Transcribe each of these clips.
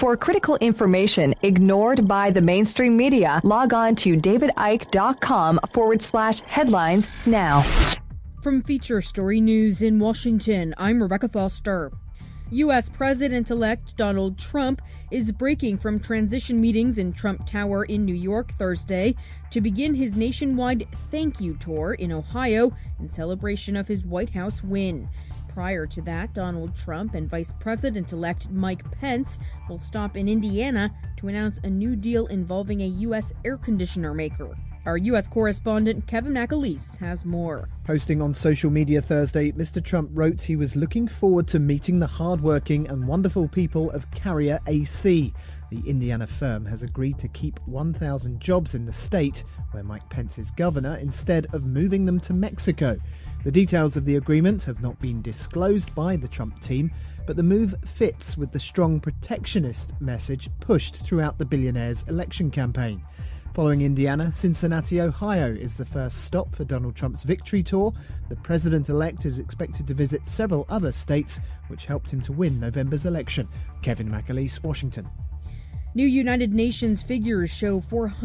For critical information ignored by the mainstream media, log on to davidicke.com/headlines now. From Feature Story News in Washington, I'm Rebecca Foster. U.S. President-elect Donald Trump is breaking from transition meetings in Trump Tower in New York Thursday to begin his nationwide thank you tour in Ohio in celebration of his White House win. Prior to that, Donald Trump and Vice President-elect Mike Pence will stop in Indiana to announce a new deal involving a U.S. air conditioner maker. Our U.S. correspondent Kevin McAleese has more. Posting on social media Thursday, Mr. Trump wrote he was looking forward to meeting the hard-working and wonderful people of Carrier AC. The Indiana firm has agreed to keep 1,000 jobs in the state, where Mike Pence is governor, instead of moving them to Mexico. The details of the agreement have not been disclosed by the Trump team, but the move fits with the strong protectionist message pushed throughout the billionaire's election campaign. Following Indiana, Cincinnati, Ohio is the first stop for Donald Trump's victory tour. The president-elect is expected to visit several other states, which helped him to win November's election. Kevin McAleese, Washington. New United Nations figures show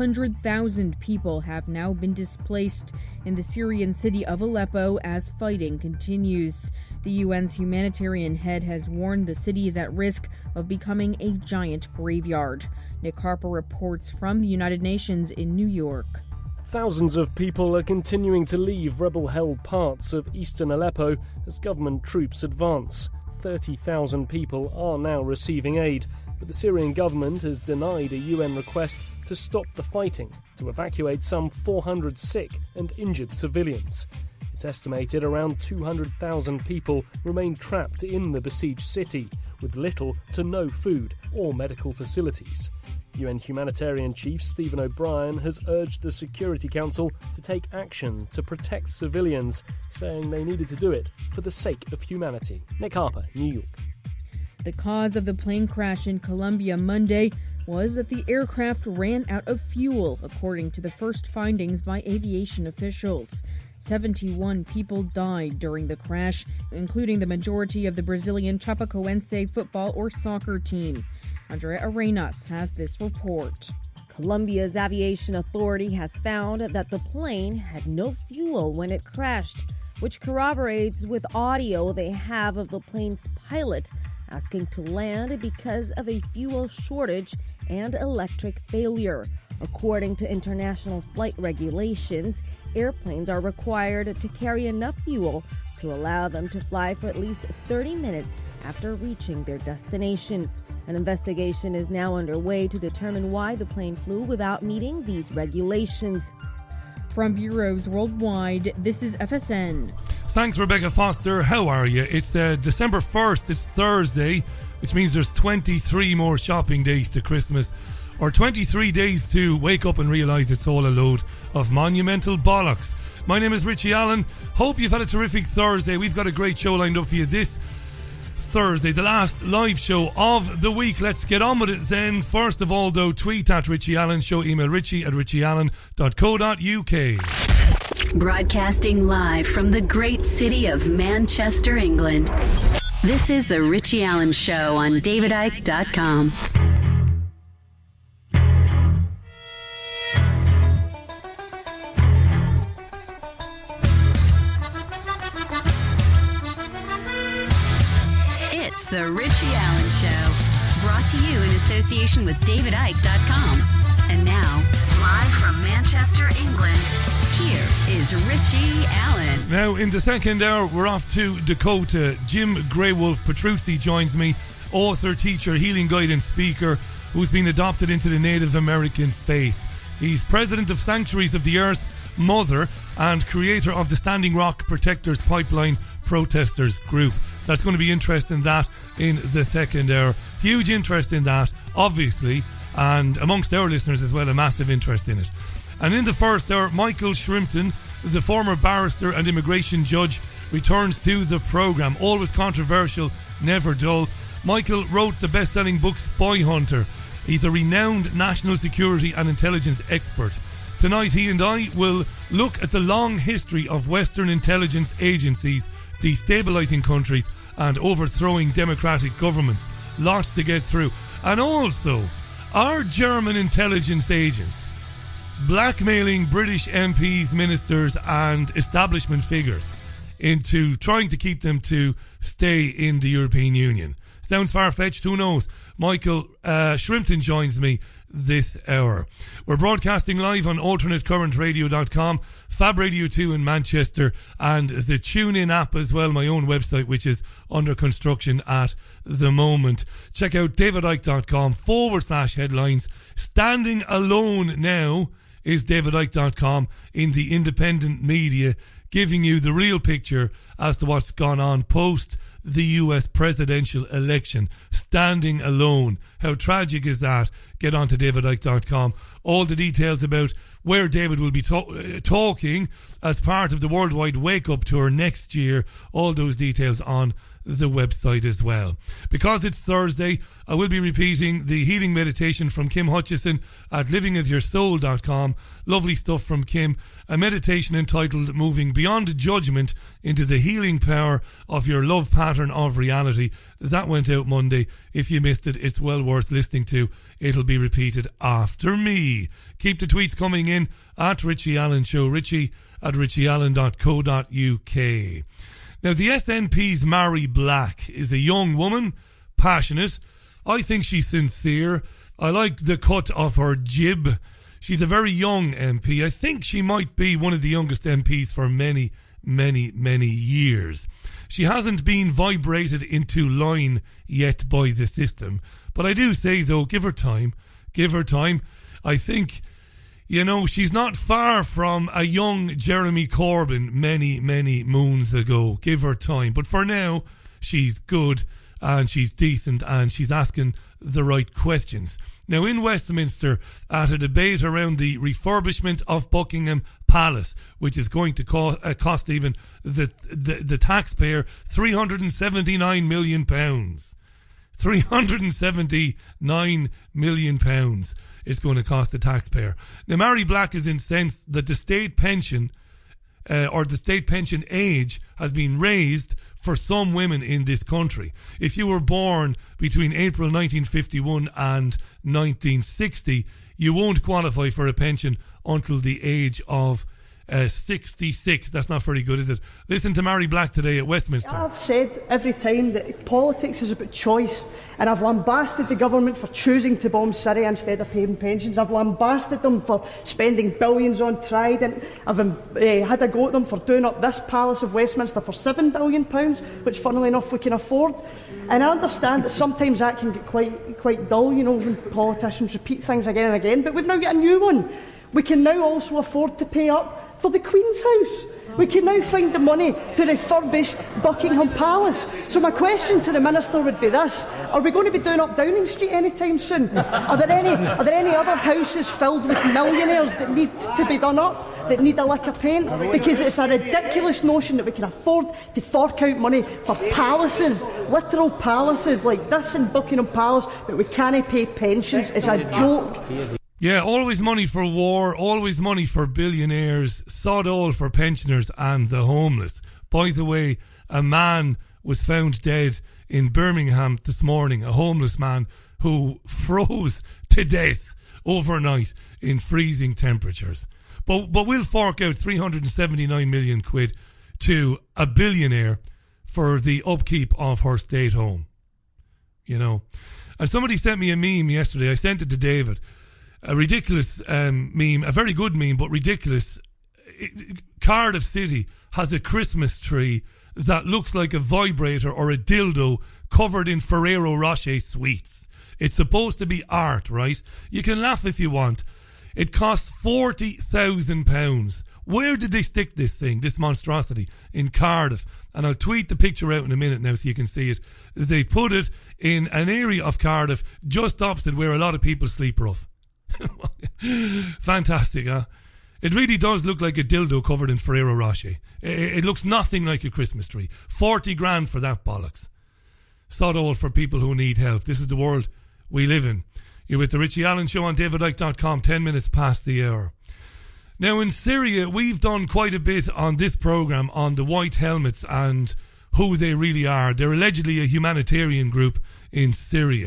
400,000 people have now been displaced in the Syrian city of Aleppo as fighting continues. The UN's humanitarian head has warned the city is at risk of becoming a giant graveyard. Nick Harper reports from the United Nations in New York. Thousands of people are continuing to leave rebel-held parts of eastern Aleppo as government troops advance. 30,000 people are now receiving aid, but the Syrian government has denied a UN request to stop the fighting to evacuate some 400 sick and injured civilians. It's estimated around 200,000 people remain trapped in the besieged city, with little to no food or medical facilities. UN humanitarian chief Stephen O'Brien has urged the Security Council to take action to protect civilians, saying they needed to do it for the sake of humanity. Nick Harper, New York. The cause of the plane crash in Colombia Monday was that the aircraft ran out of fuel, according to the first findings by aviation officials. 71 people died during the crash, including the majority of the Brazilian Chapecoense football or soccer team. Andrea Arenas has this report. Colombia's aviation authority has found that the plane had no fuel when it crashed, which corroborates with audio they have of the plane's pilot asking to land because of a fuel shortage and electric failure. According to international flight regulations, airplanes are required to carry enough fuel to allow them to fly for at least 30 minutes after reaching their destination. An investigation is now underway to determine why the plane flew without meeting these regulations. From bureaus worldwide, this is FSN. Thanks, Rebecca Foster. How are you? It's December 1st. It's Thursday, which means there's 23 more shopping days to Christmas, or 23 days to wake up and realise it's all a load of monumental bollocks. My name is Richie Allen. Hope you've had a terrific Thursday. We've got a great show lined up for you this Thursday, the last live show of the week. Let's get on with it then. First of all, though, tweet at Richie Allen Show, email richie@richieallen.co.uk. Broadcasting live from the great city of Manchester, England. This is the Richie Allen Show on davidicke.com. It's the Richie Allen Show, brought to you in association with davidicke.com. And now, live from Manchester, England, here is Richie Allen. Now, in the second hour, we're off to Dakota. Jim Greywolf Petruzzi joins me, author, teacher, healing guide and speaker, who's been adopted into the Native American faith. He's president of Sanctuaries of the Earth, Mother, and creator of the Standing Rock Protectors Pipeline Protesters Group. That's going to be interesting, that in the second hour. Huge interest in that, obviously, and amongst our listeners as well, a massive interest in it. And in the first hour, Michael Shrimpton, the former barrister and immigration judge, returns to the programme. Always controversial, never dull. Michael wrote the best-selling book Spy Hunter. He's a renowned national security and intelligence expert. Tonight, he and I will look at the long history of Western intelligence agencies destabilising countries and overthrowing democratic governments. Lots to get through. And also, are German intelligence agents blackmailing British MPs, ministers and establishment figures into trying to keep them to stay in the European Union? Sounds far-fetched, who knows? Michael Shrimpton joins me this hour. We're broadcasting live on alternatecurrentradio.com, Fab Radio 2 in Manchester, and the TuneIn app as well, my own website, which is under construction at the moment. Check out davidicke.com/headlines. Standing alone now is davidicke.com in the independent media, giving you the real picture as to what's gone on post the US presidential election. Standing alone. How tragic is that? Get on to davidicke.com. All the details about where David will be talking as part of the Worldwide Wake Up Tour next year. All those details on the website as well. Because it's Thursday, I will be repeating the healing meditation from Kim Hutchison at livingasyoursoul.com. Lovely stuff from Kim. A meditation entitled Moving Beyond Judgment into the Healing Power of Your Love Pattern of Reality. That went out Monday. If you missed it, it's well worth listening to. It'll be repeated after me. Keep the tweets coming in at Richie Allen Show. Richie at richieallen.co.uk. Now, the SNP's Mhairi Black is a young woman, passionate. I think she's sincere. I like the cut of her jib. She's a very young MP. I think she might be one of the youngest MPs for many, many, many years. She hasn't been vibrated into line yet by the system. But I do say, though, give her time. Give her time. I think, you know, she's not far from a young Jeremy Corbyn many, many moons ago. Give her time. But for now, she's good and she's decent and she's asking the right questions. Now, in Westminster, at a debate around the refurbishment of Buckingham Palace, which is going to cost even the taxpayer £379 million. £379 million it's going to cost the taxpayer. Now, Mhairi Black is incensed that the state pension or the state pension age has been raised for some women in this country. If you were born between April 1951 and 1960, you won't qualify for a pension until the age of 66. That's not very good, is it? Listen to Mhairi Black today at Westminster. I've said every time that politics is about choice, and I've lambasted the government for choosing to bomb Syria instead of paying pensions. I've lambasted them for spending billions on Trident. I've had a go at them for doing up this Palace of Westminster for £7 billion, which funnily enough we can afford. And I understand that sometimes that can get quite dull, you know, when politicians repeat things again and again, but we've now got a new one. We can now also afford to pay up for the Queen's House. We can now find the money to refurbish Buckingham Palace. So my question to the Minister would be this: are we going to be doing up Downing Street anytime soon? Are there any other houses filled with millionaires that need to be done up, that need a lick of paint? Because it's a ridiculous notion that we can afford to fork out money for palaces, literal palaces like this in Buckingham Palace, but we can't pay pensions. It's a joke. Yeah, always money for war, always money for billionaires, sod all for pensioners and the homeless. By the way, a man was found dead in Birmingham this morning, a homeless man who froze to death overnight in freezing temperatures. But we'll fork out 379 million quid to a billionaire for the upkeep of her state home. You know. And somebody sent me a meme yesterday. I sent it to David. A ridiculous meme, a very good meme, but ridiculous. Cardiff City has a Christmas tree that looks like a vibrator or a dildo covered in Ferrero Rocher sweets. It's supposed to be art, right? You can laugh if you want. It costs £40,000. Where did they stick this thing, this monstrosity? In Cardiff. And I'll tweet the picture out in a minute now so you can see it. They put it in an area of Cardiff just opposite where a lot of people sleep rough. Fantastic, huh? It really does look like a dildo covered in Ferrero Rocher. It looks nothing like a Christmas tree. 40 grand for that bollocks. Sod all for people who need help. This is the world we live in. You're with the Richie Allen Show on davidicke.com, 10 minutes past the hour. Now, in Syria, we've done quite a bit on this programme on the White Helmets and who they really are. They're allegedly a humanitarian group in Syria.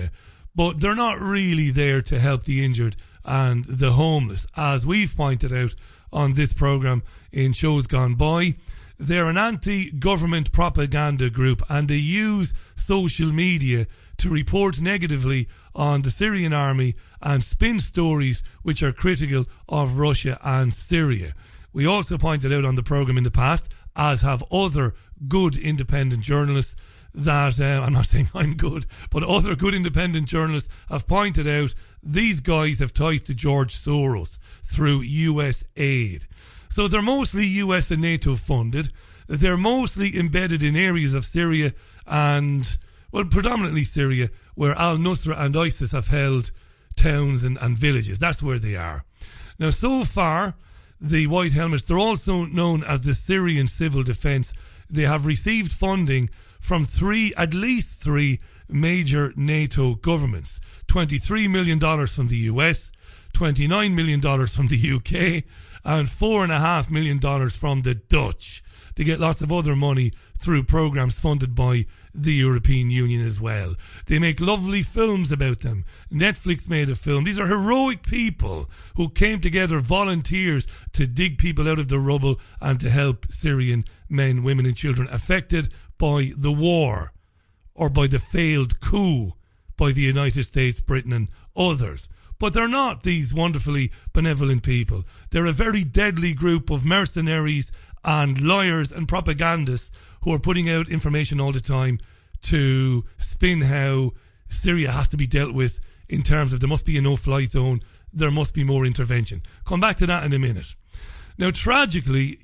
but they're not really there to help the injured and the homeless. As we've pointed out on this programme in shows gone by, they're an anti-government propaganda group, and they use social media to report negatively on the Syrian army and spin stories which are critical of Russia and Syria. We also pointed out on the programme in the past, as have other good independent journalists, that, I'm not saying I'm good, but other good independent journalists have pointed out these guys have ties to George Soros through US aid. So they're mostly US and NATO funded. They're mostly embedded in areas of Syria and, well, predominantly Syria, where al-Nusra and ISIS have held towns and villages. That's where they are. Now, so far, the White Helmets, they're also known as the Syrian Civil Defence. They have received funding from at least three major NATO governments. $23 million from the US, $29 million from the UK, and $4.5 million from the Dutch. They get lots of other money through programmes funded by the European Union as well. They make lovely films about them. Netflix made a film. These are heroic people who came together, volunteers, to dig people out of the rubble and to help Syrian men, women and children affected by the war or by the failed coup by the United States, Britain and others. But they're not these wonderfully benevolent people. They're a very deadly group of mercenaries and liars and propagandists who are putting out information all the time to spin how Syria has to be dealt with in terms of there must be a no-fly zone, there must be more intervention. Come back to that in a minute. Now, tragically,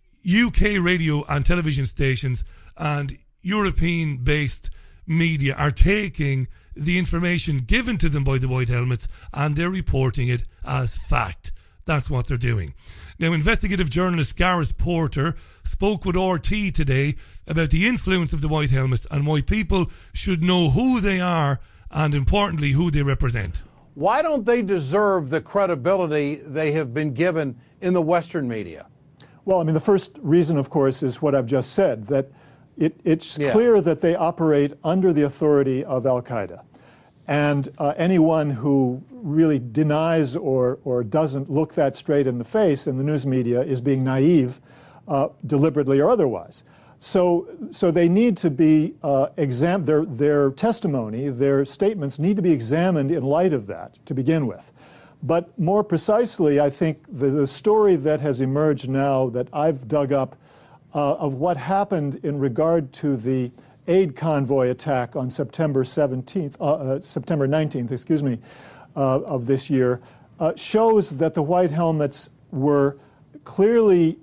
UK radio and television stations and European-based media are taking the information given to them by the White Helmets and they're reporting it as fact. That's what they're doing. Now, investigative journalist Gareth Porter spoke with RT today about the influence of the White Helmets and why people should know who they are and, importantly, who they represent. Why don't they deserve the credibility they have been given in the Western media? Well, I mean, the first reason, of course, is what I've just said, that it's clear that they operate under the authority of al-Qaeda. And anyone who really denies or doesn't look that straight in the face in the news media is being naive, deliberately or otherwise. So they need to be their testimony, their statements need to be examined in light of that to begin with. But more precisely, I think the story that has emerged now that I've dug up of what happened in regard to the aid convoy attack on September 19th, of this year, shows that the White Helmets were clearly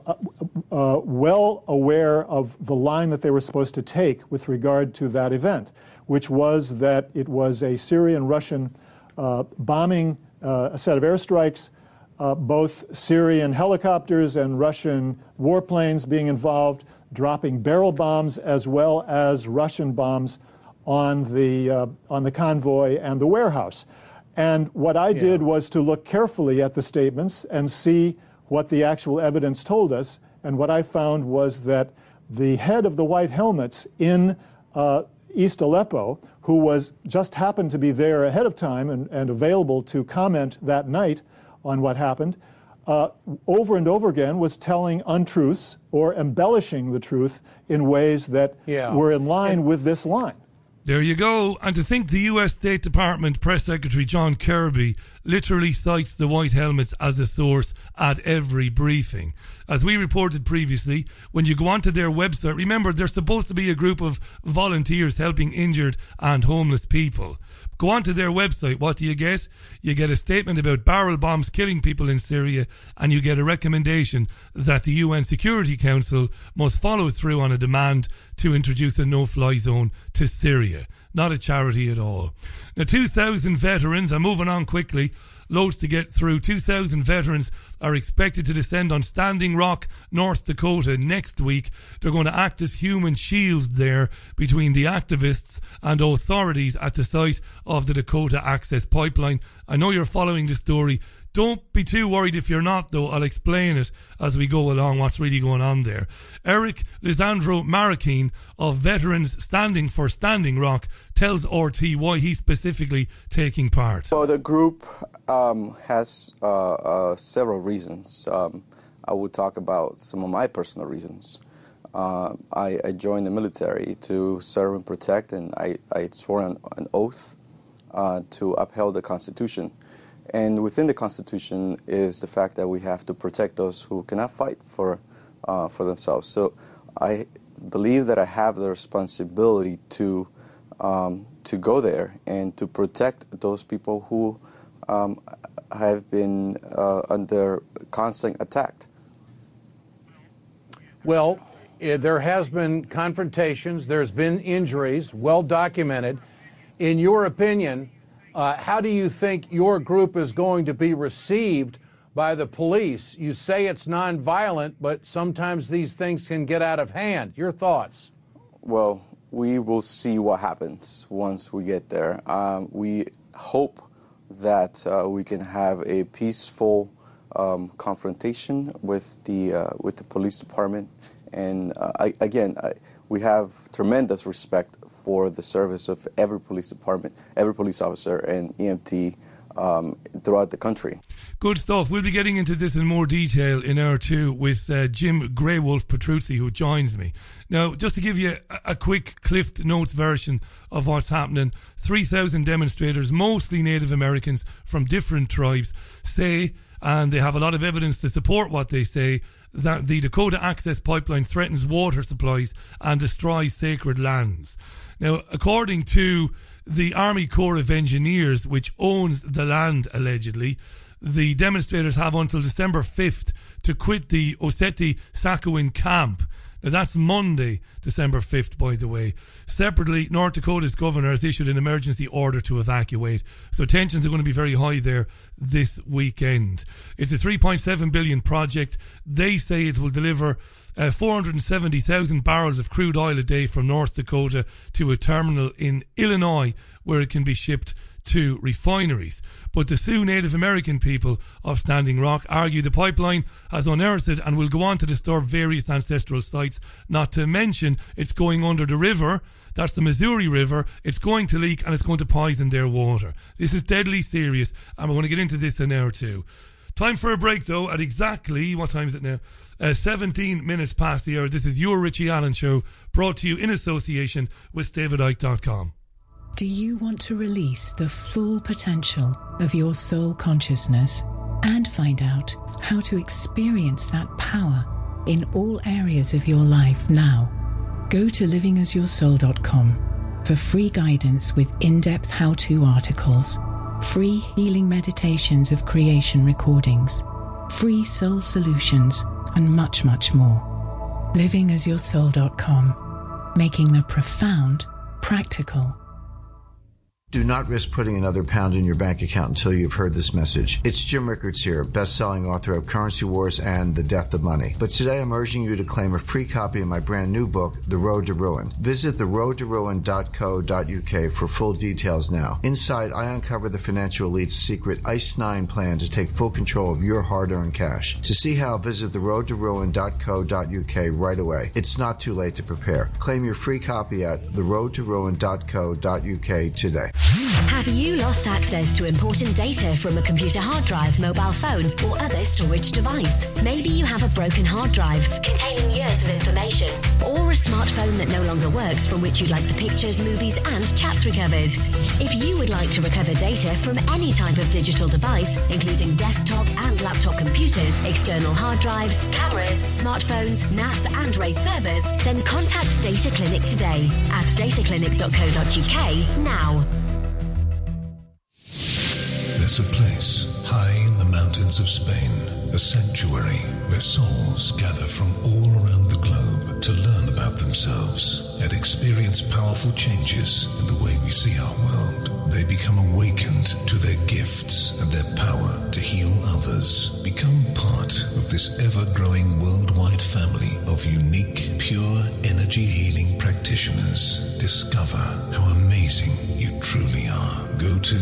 well aware of the line that they were supposed to take with regard to that event, which was that it was a Syrian-Russian bombing, a set of airstrikes, both Syrian helicopters and Russian warplanes being involved, dropping barrel bombs as well as Russian bombs on the convoy and the warehouse. And what I did was to look carefully at the statements and see what the actual evidence told us. And what I found was that the head of the White Helmets in East Aleppo, who just happened to be there ahead of time and available to comment that night on what happened, over and over again was telling untruths or embellishing the truth in ways that were in line with this line. There you go. And to think the US State Department Press Secretary John Kirby literally cites the White Helmets as a source at every briefing. As we reported previously, when you go onto their website, remember they're supposed to be a group of volunteers helping injured and homeless people. Go onto their website, what do you get? You get a statement about barrel bombs killing people in Syria, and you get a recommendation that the UN Security Council must follow through on a demand to introduce a no-fly zone to Syria. Not a charity at all. Now, 2,000 veterans, I'm moving on quickly, loads to get through. 2,000 veterans are expected to descend on Standing Rock, North Dakota next week. They're going to act as human shields there between the activists and authorities at the site of the Dakota Access Pipeline. I know you're following the story. Don't be too worried if you're not, though. I'll explain it as we go along, what's really going on there. Eric Lisandro Marroquin of Veterans Standing for Standing Rock tells RT why he's specifically taking part. Well, the group has several reasons. I would talk about some of my personal reasons. I joined the military to serve and protect, and I swore an oath to uphold the Constitution. And within the Constitution is the fact that we have to protect those who cannot fight for themselves. So I believe that I have the responsibility to go there and to protect those people who have been under constant attack. Well, there has been confrontations, there's been injuries, well documented. In your opinion, how do you think your group is going to be received by the police? You say it's nonviolent, but sometimes these things can get out of hand. Your thoughts? Well, we will see what happens once we get there. We hope that we can have a peaceful confrontation with the police department. And we have tremendous respect for the service of every police department, every police officer and EMT throughout the country. Good stuff. We'll be getting into this in more detail in hour two with Jim Greywolf Petruzzi, who joins me. Now, just to give you a quick Cliff Notes version of what's happening, 3,000 demonstrators, mostly Native Americans from different tribes, say, and they have a lot of evidence to support what they say, that the Dakota Access Pipeline threatens water supplies and destroys sacred lands. Now, according to the Army Corps of Engineers, which owns the land allegedly, the demonstrators have until December 5th to quit the Oceti-Sakowin camp. Now, that's Monday, December 5th, by the way. Separately, North Dakota's governor has issued an emergency order to evacuate. So tensions are going to be very high there this weekend. It's a $3.7 billion project. They say it will deliver 470,000 barrels of crude oil a day from North Dakota to a terminal in Illinois, where it can be shipped to refineries. But the Sioux Native American people of Standing Rock argue the pipeline has unearthed and will go on to disturb various ancestral sites, not to mention it's going under the river. That's the Missouri River. It's going to leak and it's going to poison their water. This is deadly serious, and we're going to get into this in hour two. Time for a break, though, at exactly, what time is it now? 17 minutes past the hour. This is your Richie Allen Show, brought to you in association with DavidIcke.com. Do you want to release the full potential of your soul consciousness and find out how to experience that power in all areas of your life now? Go to livingasyoursoul.com for free guidance with in-depth how-to articles, free healing meditations of creation recordings, free soul solutions, and much, much more. livingasyoursoul.com, making the profound practical. Do not risk putting another pound in your bank account until you've heard this message. It's Jim Rickards here, best-selling author of Currency Wars and The Death of Money. But today I'm urging you to claim a free copy of my brand new book, The Road to Ruin. Visit theroadtoruin.co.uk for full details now. Inside, I uncover the financial elite's secret ICE-9 plan to take full control of your hard-earned cash. To see how, visit theroadtoruin.co.uk right away. It's not too late to prepare. Claim your free copy at theroadtoruin.co.uk today. Have you lost access to important data from a computer hard drive, mobile phone, or other storage device? Maybe you have a broken hard drive containing years of information, or a smartphone that no longer works from which you'd like the pictures, movies, and chats recovered. If you would like to recover data from any type of digital device, including desktop and laptop computers, external hard drives, cameras, smartphones, NAS, and RAID servers, then contact Data Clinic today at dataclinic.co.uk now. There's a place high in the mountains of Spain, a sanctuary where souls gather from all around the globe to learn about themselves and experience powerful changes in the way we see our world. They become awakened to their gifts and their power to heal others. Become part of this ever-growing worldwide family of unique, pure energy healing practitioners. Discover how amazing you truly are. Go to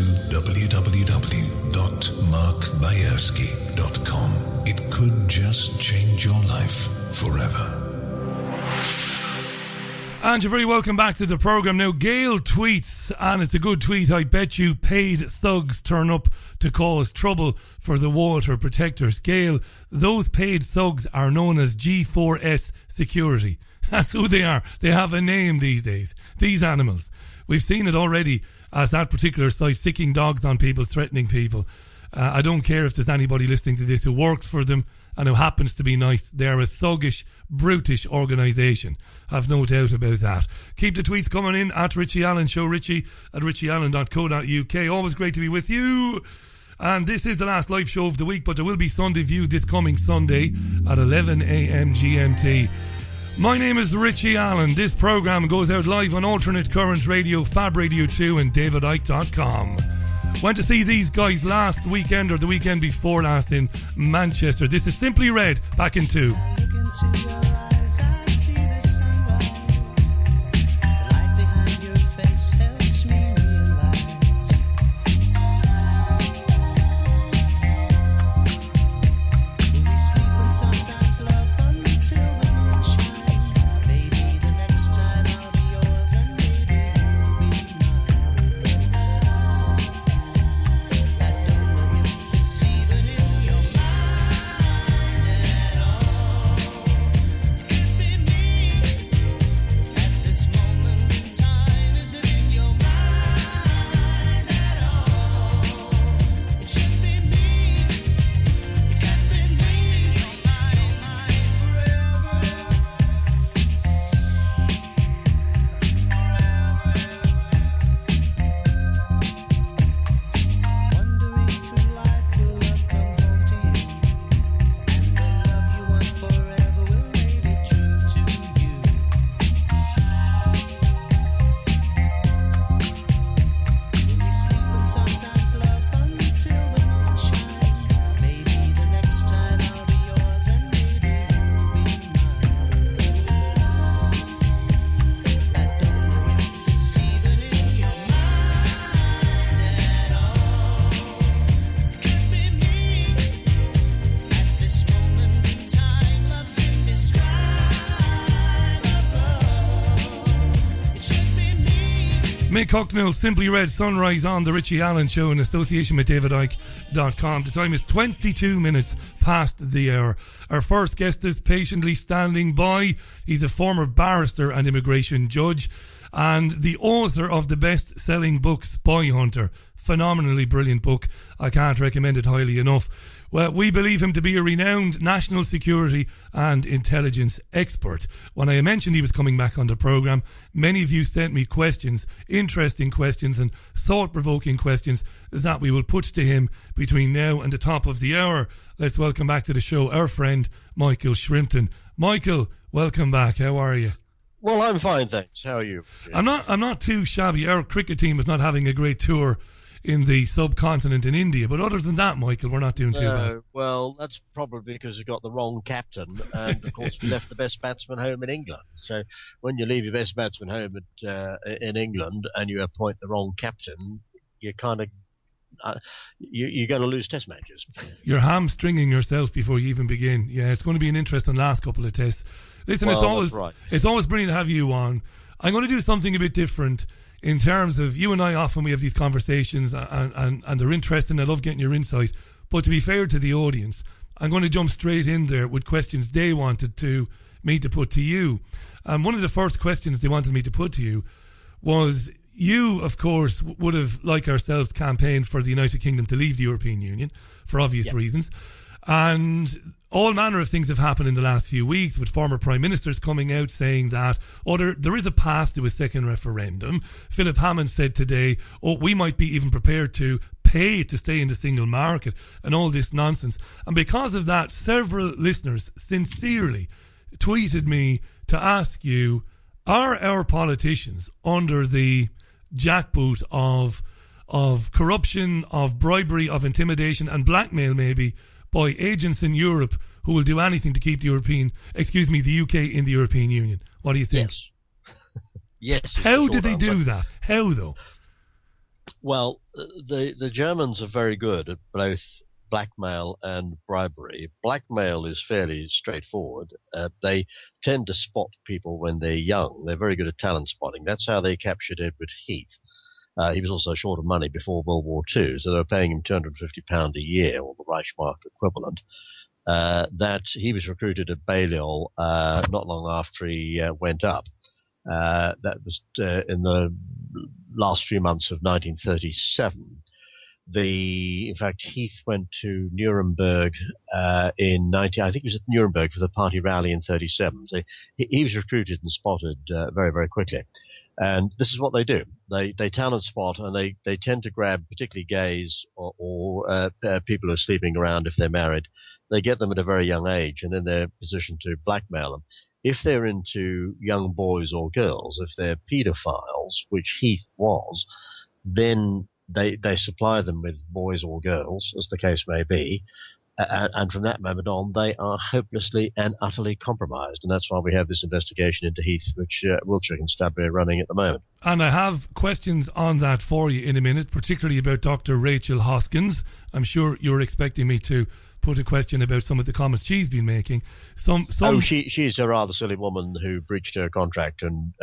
www.markbayerski.com. It could just change your life forever. And you're very welcome back to the programme. Now, Gail tweets, and it's a good tweet, I bet you paid thugs turn up to cause trouble for the water protectors. Gail, those paid thugs are known as G4S Security. That's who they are. They have a name these days. These animals. We've seen it already at that particular site, sticking dogs on people, threatening people. I don't care if there's anybody listening to this who works for them and who happens to be nice. They're a thuggish, brutish organisation. I've no doubt about that. Keep the tweets coming in at Richie Allen Show, Richie at richieallen.co.uk. Always great to be with you. And this is the last live show of the week, but there will be Sunday View this coming Sunday at 11 a.m. GMT. My name is Richie Allen. This programme goes out live on Alternate Current Radio, Fab Radio 2 and davidicke.com. Went to see these guys last weekend or the weekend before last in Manchester. This is Simply Red, back in 2. Mick Hucknall, Simply Red, Sunrise on the Richie Allen Show in association with davidicke.com. The time is 22 minutes past the hour. Our first guest is patiently standing by. He's a former barrister and immigration judge and the author of the best-selling book Spy Hunter. Phenomenally brilliant book. I can't recommend it highly enough. Well, we believe him to be a renowned national security and intelligence expert. When I mentioned he was coming back on the programme, many of you sent me questions, interesting questions and thought-provoking questions that we will put to him between now and the top of the hour. Let's welcome back to the show our friend Michael Shrimpton. Michael, welcome back. How are you? Well, I'm fine, thanks. How are you? I'm not too shabby. Our cricket team is not having a great tour in the subcontinent in India, but other than that, Michael, we're not doing too bad. Well, that's probably because we got the wrong captain, and of course we left the best batsman home in England. So when you leave your best batsman home in England and you appoint the wrong captain, you kind of you're going to lose test matches. You're hamstringing yourself before you even begin. Yeah, it's going to be an interesting last couple of tests. Listen, well, it's always brilliant to have you on. I'm going to do something a bit different. In terms of you and I, often we have these conversations and they're interesting. I love getting your insight. But to be fair to the audience, I'm going to jump straight in there with questions they wanted me to put to you. One of the first questions they wanted me to put to you was, you, of course, would have, like ourselves, campaigned for the United Kingdom to leave the European Union for obvious reasons. And all manner of things have happened in the last few weeks, with former prime ministers coming out saying that there is a path to a second referendum. Philip Hammond said today, we might be even prepared to pay to stay in the single market, and all this nonsense. And because of that, several listeners sincerely tweeted me to ask you, are our politicians under the jackboot of corruption, of bribery, of intimidation and blackmail maybe by agents in Europe who will do anything to keep the UK in the European Union? What do you think? Yes. How did they do that? How though? Well, the Germans are very good at both blackmail and bribery. Blackmail is fairly straightforward. They tend to spot people when they're young. They're very good at talent spotting. That's how they captured Edward Heath. He was also short of money before World War II, so they were paying him £250 a year, or the Reichsmark equivalent. That he was recruited at Balliol not long after he went up. That was in the last few months of 1937. In fact, Heath went to Nuremberg I think it was at Nuremberg for the party rally in 37. So he was recruited and spotted very, very quickly. And this is what they do. They talent spot, and they tend to grab particularly gays or people who are sleeping around if they're married. They get them at a very young age, and then they're positioned to blackmail them. If they're into young boys or girls, if they're paedophiles, which Heath was, then they supply them with boys or girls, as the case may be, and from that moment on, they are hopelessly and utterly compromised. And that's why we have this investigation into Heath, which Wiltshire Constabulary are running at the moment. And I have questions on that for you in a minute, particularly about Dr. Rachel Hoskins. I'm sure you're expecting me to put a question about some of the comments she's been making. She's a rather silly woman who breached her contract and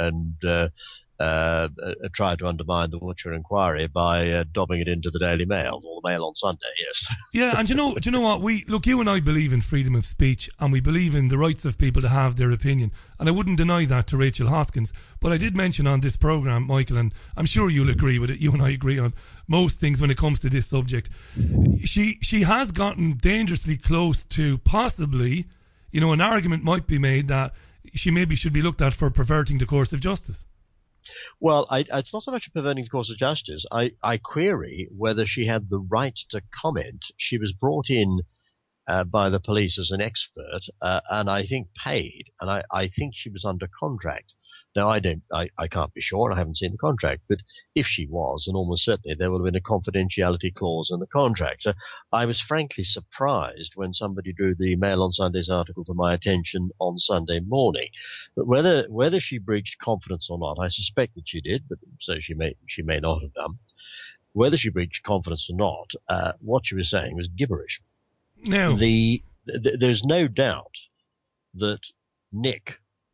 tried to undermine the Wiltshire inquiry by dobbing it into the Daily Mail, or the Mail on Sunday, yes. Yeah, and do you know what? You and I believe in freedom of speech, and we believe in the rights of people to have their opinion. And I wouldn't deny that to Rachel Hoskins. But I did mention on this programme, Michael, and I'm sure you'll agree with it, you and I agree on most things when it comes to this subject. She has gotten dangerously close to possibly, an argument might be made that she maybe should be looked at for perverting the course of justice. Well, it's not so much perverting the course of justice. I query whether she had the right to comment. She was brought in by the police as an expert, and I think paid, and I think she was under contract. Now, I can't be sure, I haven't seen the contract, but if she was, and almost certainly there would have been a confidentiality clause in the contract. So I was frankly surprised when somebody drew the Mail on Sunday's article to my attention on Sunday morning. But whether she breached confidence or not, I suspect that she did, but so she may not have done. Whether she breached confidence or not, what she was saying was gibberish. No. There's no doubt that Nick,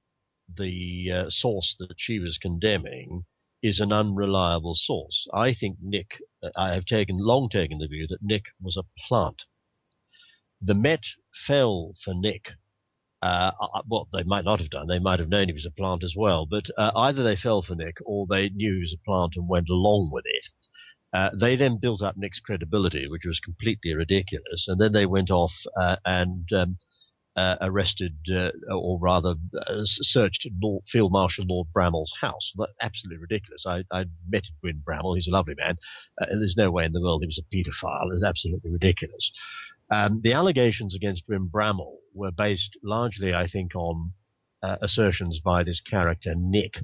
the source that she was condemning, is an unreliable source. I think Nick, I have long taken the view that Nick was a plant. The Met fell for Nick. Well, they might not have done. They might have known he was a plant as well. But either they fell for Nick or they knew he was a plant and went along with it. They then built up Nick's credibility, which was completely ridiculous. And then they went off and arrested, or rather searched Field Marshal Lord Bramall's house. Absolutely ridiculous. I met Gwyn Bramall. He's a lovely man. There's no way in the world he was a paedophile. It's absolutely ridiculous. The allegations against Gwyn Bramall were based largely, I think, on assertions by this character, Nick.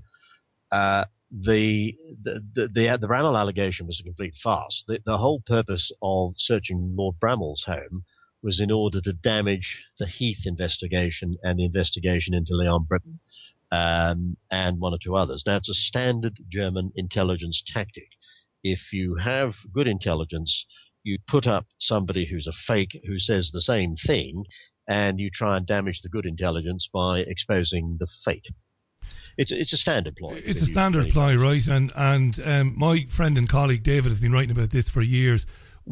The Bramall allegation was a complete farce. The whole purpose of searching Lord Bramall's home was in order to damage the Heath investigation and the investigation into Leon Britton, and one or two others. Now, it's a standard German intelligence tactic. If you have good intelligence, you put up somebody who's a fake who says the same thing, and you try and damage the good intelligence by exposing the fake. It's a standard ploy. It's a standard ploy, right? And my friend and colleague David has been writing about this for years.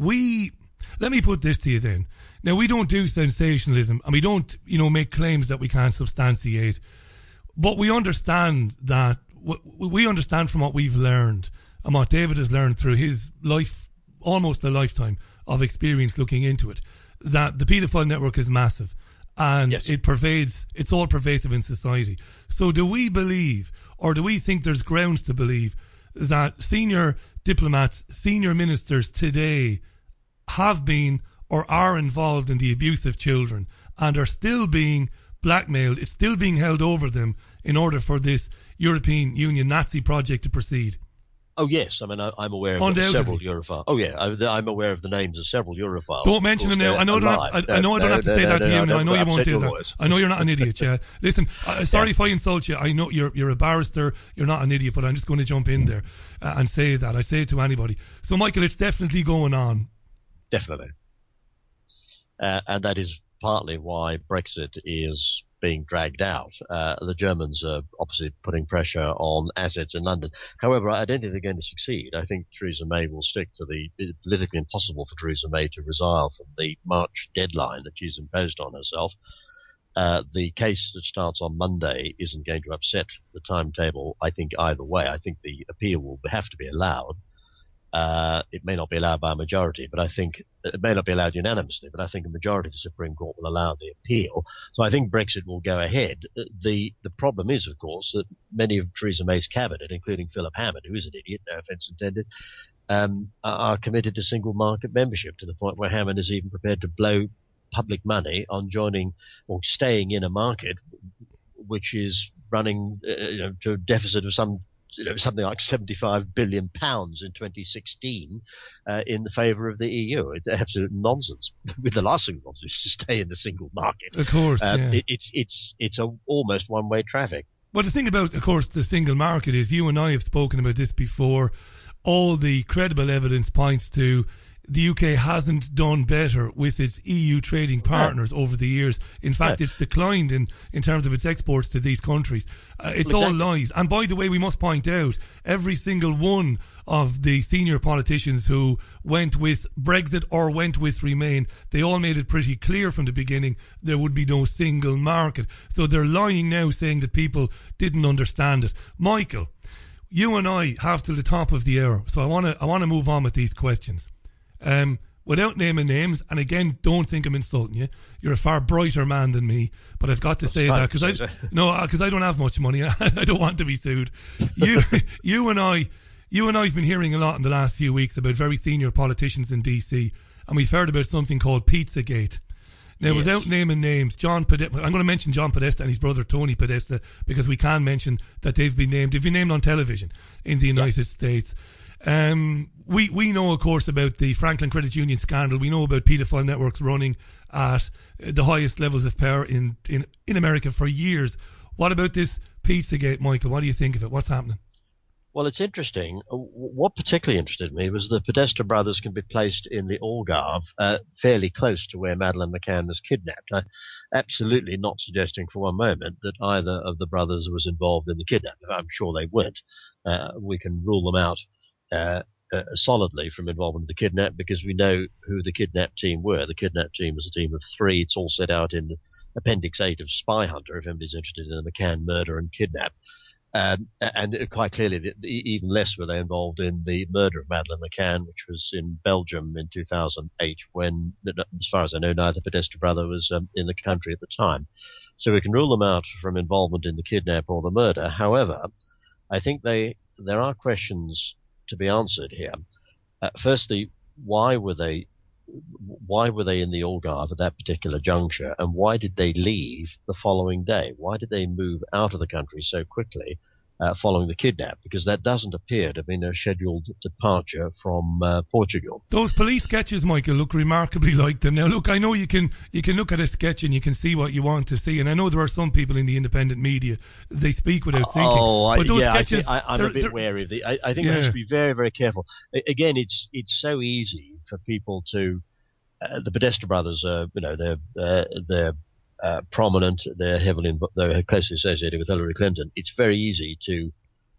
Let me put this to you then. Now, we don't do sensationalism, and we don't, make claims that we can't substantiate. But we understand that, we understand from what we've learned, and what David has learned through his life, almost a lifetime of experience looking into it, that the paedophile network is massive. And yes, it's all pervasive in society. So do we believe, or do we think there's grounds to believe, that senior diplomats, senior ministers today have been or are involved in the abuse of children and are still being blackmailed? It's still being held over them in order for this European Union Nazi project to proceed. Oh, yes. I mean, I'm aware of several Europhiles. Oh, yeah. I'm aware of the names of several Europhiles. Don't mention them now. I know I don't have to say that to you now. I know you won't do that. I know you're not an idiot, yeah. Listen, sorry if I insult you. I know you're a barrister. You're not an idiot, but I'm just going to jump in there and say that. I say it to anybody. So, Michael, it's definitely going on. Definitely. and that is partly why Brexit is being dragged out. The Germans are obviously putting pressure on assets in London. However, I don't think they're going to succeed. I think Theresa May will stick to it's politically impossible for Theresa May to resign from the March deadline that she's imposed on herself. The case that starts on Monday isn't going to upset the timetable, I think, either way. I think the appeal will have to be allowed. It may not be allowed by a majority, but I think it may not be allowed unanimously, but I think a majority of the Supreme Court will allow the appeal. So I think Brexit will go ahead. The problem is, of course, that many of Theresa May's cabinet, including Philip Hammond, who is an idiot, no offence intended, are committed to single market membership to the point where Hammond is even prepared to blow public money on joining or staying in a market which is running to a deficit of something like £75 billion in 2016 in the favour of the EU. It's absolute nonsense. With the last thing we want to do is to stay in the single market. Of course, it's almost one-way traffic. Well, the thing about, of course, the single market is, you and I have spoken about this before, all the credible evidence points to the UK hasn't done better with its EU trading partners over the years. In fact, it's declined in terms of its exports to these countries. It's all lies. And by the way, we must point out, every single one of the senior politicians who went with Brexit or went with Remain, they all made it pretty clear from the beginning there would be no single market. So they're lying now, saying that people didn't understand it. Michael, you and I have till the top of the hour, so I want to move on with these questions. Without naming names, and again, don't think I'm insulting you. You're a far brighter man than me, but I've got to say that because I don't have much money. I don't want to be sued. You and I've been hearing a lot in the last few weeks about very senior politicians in DC, and we've heard about something called Pizzagate. Now, without naming names, I'm going to mention John Podesta and his brother Tony Podesta, because we can mention that they've been named on television in the United States. We know, of course, about the Franklin Credit Union scandal. We know about paedophile networks running at the highest levels of power in America for years. What about this Pizzagate, Michael? What do you think of it? What's happening? Well, it's interesting. What particularly interested me was the Podesta brothers can be placed in the Algarve, fairly close to where Madeleine McCann was kidnapped. I'm absolutely not suggesting for one moment that either of the brothers was involved in the kidnapping. I'm sure they weren't. We can rule them out solidly from involvement in the kidnap because we know who the kidnap team were. The kidnap team was a team of 3. It's all set out in Appendix 8 of Spy Hunter, if anybody's interested in the McCann murder and kidnap. And quite clearly, even less were they involved in the murder of Madeleine McCann, which was in Belgium in 2008, when, as far as I know, neither Podesta brother was in the country at the time. So we can rule them out from involvement in the kidnap or the murder. However, I think there are questions to be answered here. Firstly, why were they in the Algarve at that particular juncture, and why did they leave the following day? Why did they move out of the country so quickly following the kidnap? Because that doesn't appear to have been a scheduled departure from Portugal. Those police sketches, Michael, look remarkably like them. Now, look, I know you can look at a sketch and you can see what you want to see, and I know there are some people in the independent media, they speak without thinking. But those sketches, I'm a bit wary of the. I think we have to be very, very careful. Again, it's so easy for people to. The Podesta brothers, they're prominent. They're closely associated with Hillary Clinton. It's very easy to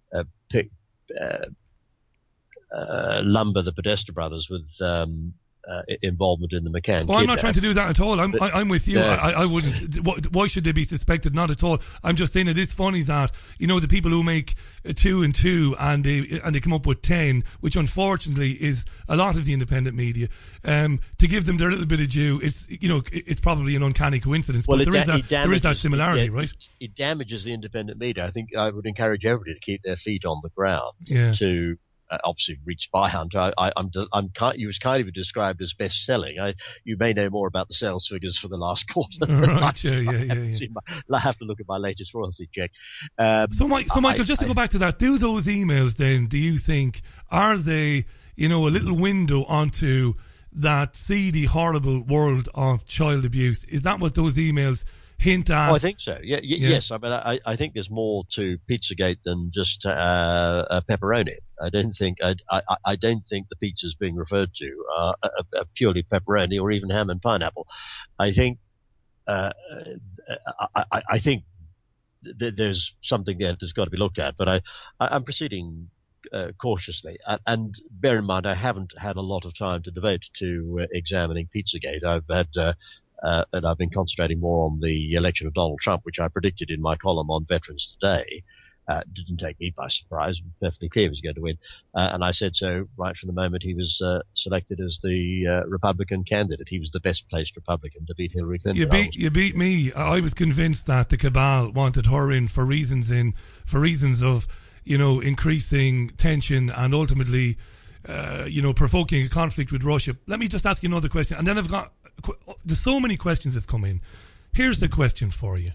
lumber the Podesta brothers with involvement in the McCann kidnap. I'm not trying to do that at all. I'm with you. I wouldn't. Why should they be suspected? Not at all. I'm just saying it is funny that, the people who make 2 and 2 and they come up with 10, which unfortunately is a lot of the independent media, to give them their little bit of due, it's probably an uncanny coincidence. Well, but there is that similarity, right? It damages the independent media. I think I would encourage everybody to keep their feet on the ground to. Obviously, read Spy Hunter. You was kind of described as best-selling. You may know more about the sales figures for the last quarter. Right, yeah. I have to look at my latest royalty check. So Michael, just to go back to that, do those emails then, do you think, are they, a little window onto that seedy, horrible world of child abuse? Is that what those emails hint at? I think so. Yes. I mean, I think there's more to Pizzagate than just pepperoni. I don't think the pizzas being referred to are purely pepperoni or even ham and pineapple. I think there's something there that's got to be looked at, but I'm proceeding cautiously. And bear in mind, I haven't had a lot of time to devote to examining Pizzagate. And I've been concentrating more on the election of Donald Trump, which I predicted in my column on Veterans Today. Didn't take me by surprise. It was perfectly clear he was going to win. And I said so right from the moment he was selected as the Republican candidate. He was the best placed Republican to beat Hillary Clinton. You beat me. I was convinced that the cabal wanted her in for reasons of, increasing tension and ultimately, provoking a conflict with Russia. Let me just ask you another question. And then there's so many questions have come in. Here's the question for you.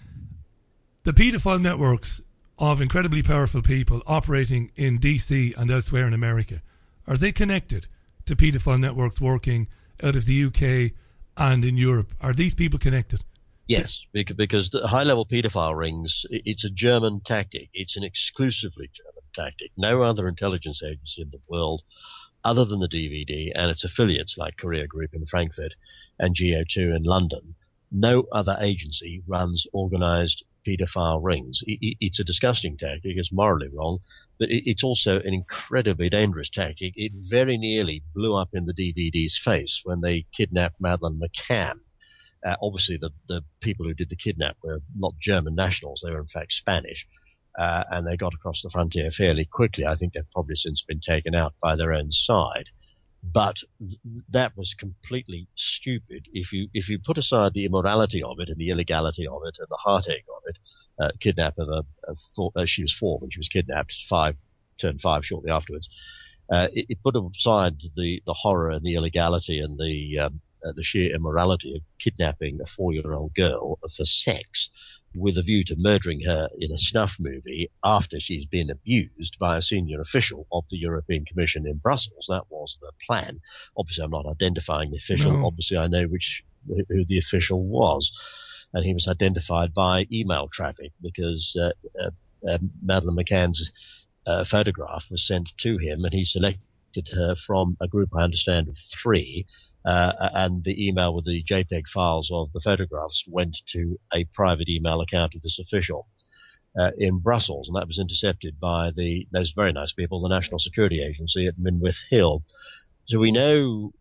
The paedophile networks of incredibly powerful people operating in DC and elsewhere in America, are they connected to paedophile networks working out of the UK and in Europe? Are these people connected? Yes, because the high-level paedophile rings, it's a German tactic. It's an exclusively German tactic. No other intelligence agency in the world, other than the DVD and its affiliates like Korea Group in Frankfurt and GO2 in London, no other agency runs organized paedophile rings. It's a disgusting tactic. It's morally wrong, but it's also an incredibly dangerous tactic. It very nearly blew up in the DVD's face when they kidnapped Madeleine McCann. Obviously, the people who did the kidnap were not German nationals. They were, in fact, Spanish. And they got across the frontier fairly quickly. I think they've probably since been taken out by their own side. But that was completely stupid. If you put aside the immorality of it and the illegality of it and the heartache of it, kidnap of she was 4 when she was kidnapped, turned 5 shortly afterwards. It put aside the horror and the illegality and the sheer immorality of kidnapping a 4-year-old girl for sex with a view to murdering her in a snuff movie after she's been abused by a senior official of the European Commission in Brussels. That was the plan. Obviously, I'm not identifying the official. No. Obviously, I know who the official was. And he was identified by email traffic because Madeleine McCann's photograph was sent to him, and he selected her from a group, I understand, of 3. And the email with the JPEG files of the photographs went to a private email account of this official in Brussels, and that was intercepted by those very nice people, the National Security Agency at Minwith Hill. So we know,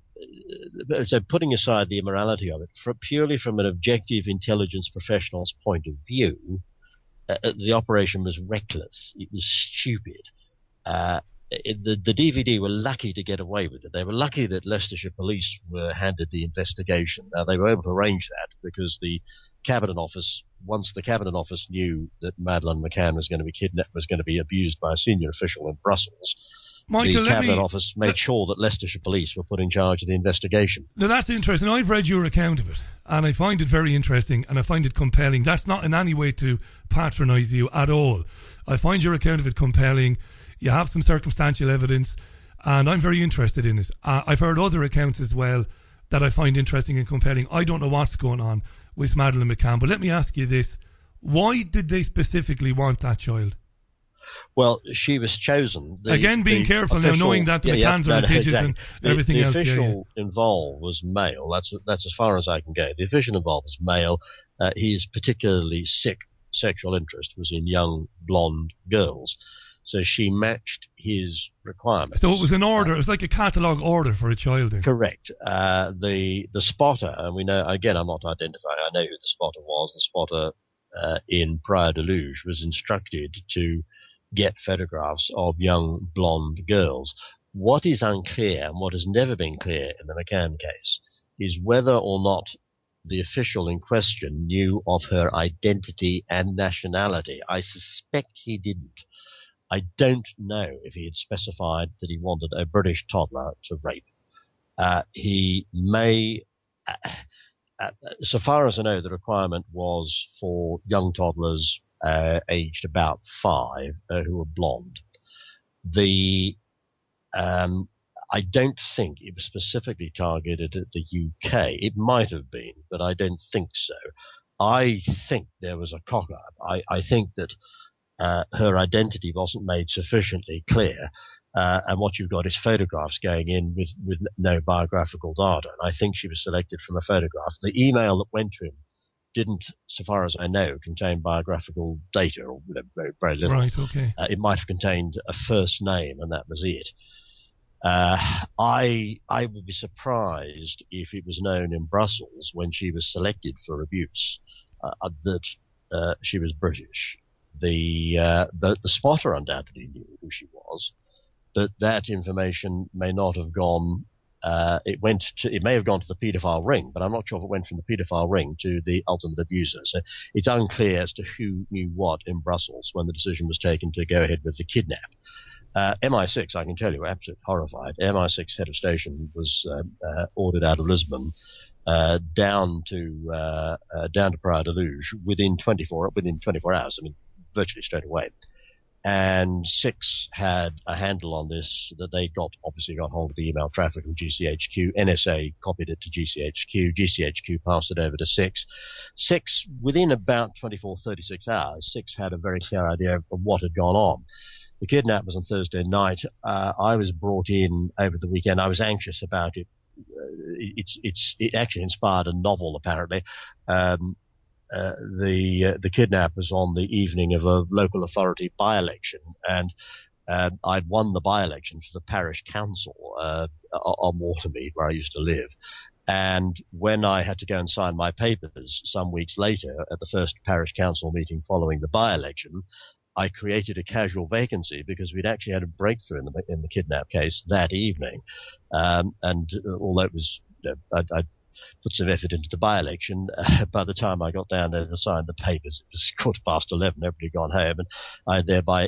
so putting aside the immorality of it, purely from an objective intelligence professional's point of view, the operation was reckless. It was stupid. The DVD were lucky to get away with it. They were lucky that Leicestershire Police were handed the investigation. Now, they were able to arrange that because the Cabinet Office, once the Cabinet Office knew that Madeleine McCann was going to be kidnapped, was going to be abused by a senior official in Brussels, Michael, the Cabinet Office made sure that Leicestershire Police were put in charge of the investigation. Now, that's interesting. I've read your account of it, and I find it very interesting, and I find it compelling. That's not in any way to patronise you at all. I find your account of it compelling. You have some circumstantial evidence, and I'm very interested in it. I've heard other accounts as well that I find interesting and compelling. I don't know what's going on with Madeleine McCann, but let me ask you this. Why did they specifically want that child? Well, she was chosen. Being careful official, now, knowing that the McCanns are litigious and everything else. The official involved was male. That's as far as I can go. The official involved was male. His particularly sick sexual interest was in young blonde girls. So she matched his requirements. So it was an order. It was like a catalogue order for a child. Then. Correct. The spotter, and we know, again, I'm not identifying. I know who the spotter was. The spotter in Praia de Luz was instructed to get photographs of young blonde girls. What is unclear, and what has never been clear in the McCann case, is whether or not the official in question knew of her identity and nationality. I suspect he didn't. I don't know if he had specified that he wanted a British toddler to rape. He may, so far as I know, the requirement was for young toddlers aged about 5 who were blonde. I don't think it was specifically targeted at the UK. It might have been, but I don't think so. I think there was a cock-up. I think that her identity wasn't made sufficiently clear. And what you've got is photographs going in with no biographical data. And I think she was selected from a photograph. The email that went to him didn't, so far as I know, contain biographical data, or very, very little. Right, okay. It might have contained a first name, and that was it. I would be surprised if it was known in Brussels when she was selected for abuse that she was British. The spotter undoubtedly knew who she was, but that information may not have gone. It may have gone to the paedophile ring, but I'm not sure if it went from the paedophile ring to the ultimate abuser. So it's unclear as to who knew what in Brussels when the decision was taken to go ahead with the kidnap. MI6, I can tell you, were absolutely horrified. MI6 head of station was ordered out of Lisbon down to Praia da Luz within 24 hours. I mean, virtually straight away. And 6 had a handle on this, that they obviously got hold of the email traffic from GCHQ. NSA copied it to GCHQ. GCHQ passed it over to 6. 6, within about 36 hours, 6 had a very clear idea of what had gone on. The kidnap was on Thursday night. I was brought in over the weekend. I was anxious about it. It actually inspired a novel, apparently. The kidnap was on the evening of a local authority by-election, and I'd won the by-election for the parish council on Watermead, where I used to live. And when I had to go and sign my papers some weeks later at the first parish council meeting following the by-election, I created a casual vacancy because we'd actually had a breakthrough in the kidnap case that evening. And although it was, I put some effort into the by-election, by the time I got down there to sign the papers, it was 11:15, everybody had gone home, and I thereby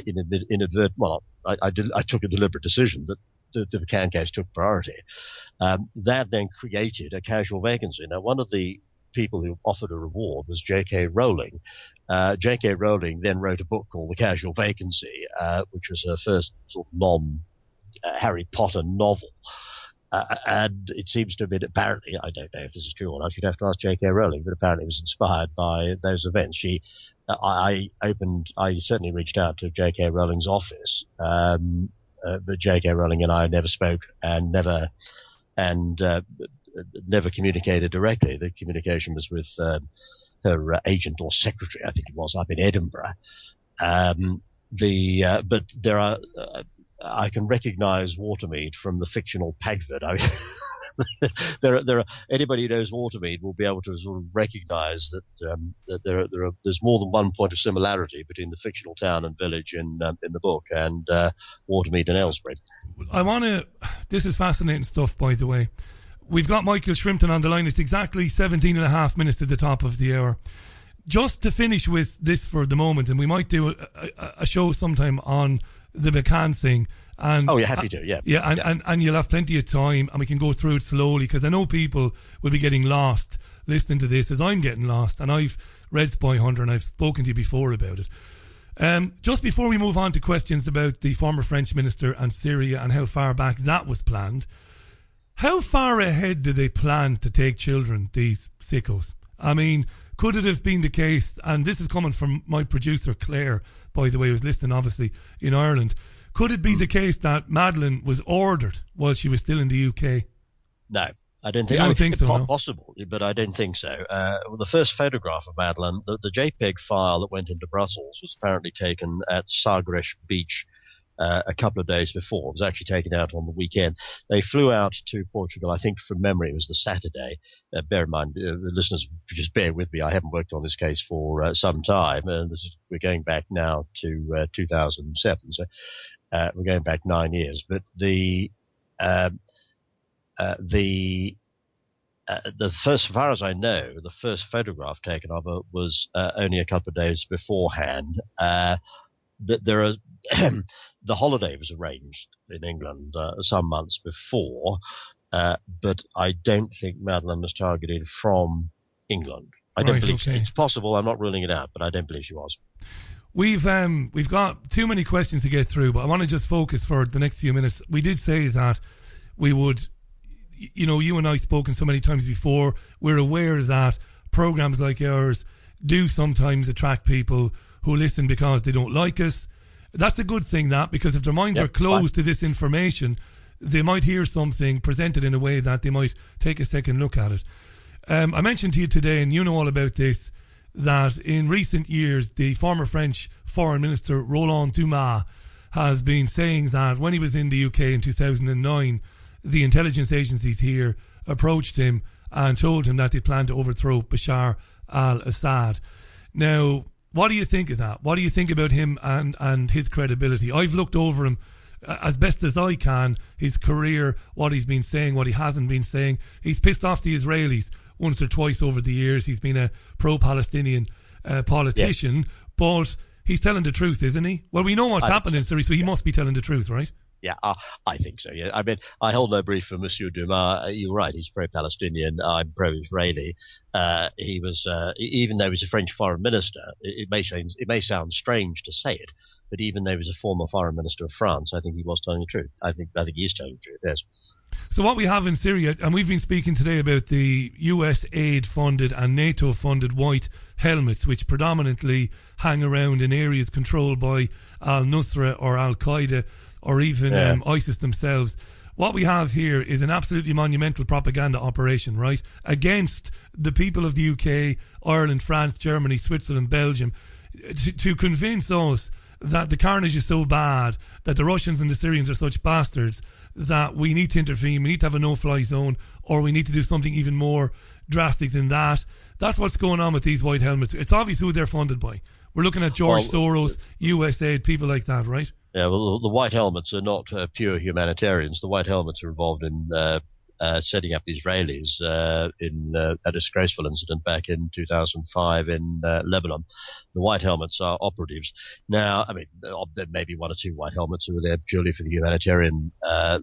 I took a deliberate decision that the McCann case took priority. That then created a casual vacancy. Now, one of the people who offered a reward was J.K. Rowling. J.K. Rowling then wrote a book called The Casual Vacancy, which was her first sort of non-Harry Potter novel. And it seems to have been, apparently, I don't know if this is true or not, you'd have to ask J.K. Rowling, but apparently it was inspired by those events. I certainly reached out to J.K. Rowling's office, but J.K. Rowling and I never spoke and never communicated directly. The communication was with her agent or secretary, I think it was, up in Edinburgh. But there are. I can recognise Watermead from the fictional Pagford. I mean, there are anybody who knows Watermead will be able to sort of recognise that there's more than one point of similarity between the fictional town and village in the book and Watermead and Aylesbury. This is fascinating stuff, by the way. We've got Michael Shrimpton on the line. It's exactly 17 and a half minutes to the top of the hour. Just to finish with this for the moment, and we might do a show sometime on the McCann thing. And you're happy to, yeah. Yeah, and you'll have plenty of time, and we can go through it slowly, because I know people will be getting lost listening to this, as I'm getting lost, and I've read Spy Hunter, and I've spoken to you before about it. Just before we move on to questions about the former French minister and Syria and how far back that was planned, how far ahead do they plan to take children, these sickos? I mean, could it have been the case, and this is coming from my producer Claire, by the way, who's listening obviously in Ireland, could it be the case that Madeleine was ordered while she was still in the UK? No, I don't think. I don't think so. It's possible, but I don't think so. The first photograph of Madeleine, the JPEG file that went into Brussels, was apparently taken at Sagres Beach a couple of days before. It was actually taken out on the weekend. They flew out to Portugal, I think from memory it was the Saturday. Bear in mind, listeners, just bear with me, I haven't worked on this case for some time, and we're going back now to 2007, so we're going back 9 years. But the first, as far as I know, the first photograph taken of her was only a couple of days beforehand. There are the holiday was arranged in England some months before, but I don't think Madeleine was targeted from England. I don't believe it's possible. I'm not ruling it out, but I don't believe she was. We've got too many questions to get through, but I want to just focus for the next few minutes. We did say that we would, you and I spoken so many times before. We're aware that programs like ours do sometimes attract people who listen because they don't like us. That's a good thing, that, because if their minds are closed to this information, they might hear something presented in a way that they might take a second look at it. I mentioned to you today, and you know all about this, that in recent years, the former French Foreign Minister Roland Dumas has been saying that when he was in the UK in 2009, the intelligence agencies here approached him and told him that they planned to overthrow Bashar al-Assad. Now, what do you think of that? What do you think about him and his credibility? I've looked over him as best as I can, his career, what he's been saying, what he hasn't been saying. He's pissed off the Israelis once or twice over the years. He's been a pro-Palestinian politician, but he's telling the truth, isn't he? Well, we know what's happening, so he must be telling the truth, right? Yeah, I think so. Yeah, I mean, I hold no brief for Monsieur Dumas. You're right; he's pro-Palestinian. I'm pro-Israeli. He was, even though he was a French foreign minister, it may sound strange to say it, but even though he was a former foreign minister of France, I think he was telling the truth. I think he is telling the truth. Yes. So what we have in Syria, and we've been speaking today about the US aid-funded and NATO-funded white helmets, which predominantly hang around in areas controlled by al-Nusra or al-Qaeda, or even ISIS themselves. What we have here is an absolutely monumental propaganda operation, right, against the people of the UK, Ireland, France, Germany, Switzerland, Belgium, to convince us that the carnage is so bad, that the Russians and the Syrians are such bastards, that we need to intervene, we need to have a no-fly zone, or we need to do something even more drastic than that. That's what's going on with these white helmets. It's obvious who they're funded by. We're looking at George Soros, USAID, people like that, right? Yeah, well, the white helmets are not pure humanitarians. The white helmets are involved in setting up the Israelis in a disgraceful incident back in 2005 in Lebanon. The white helmets are operatives. Now, I mean, there may be one or two white helmets who are there purely for the humanitarian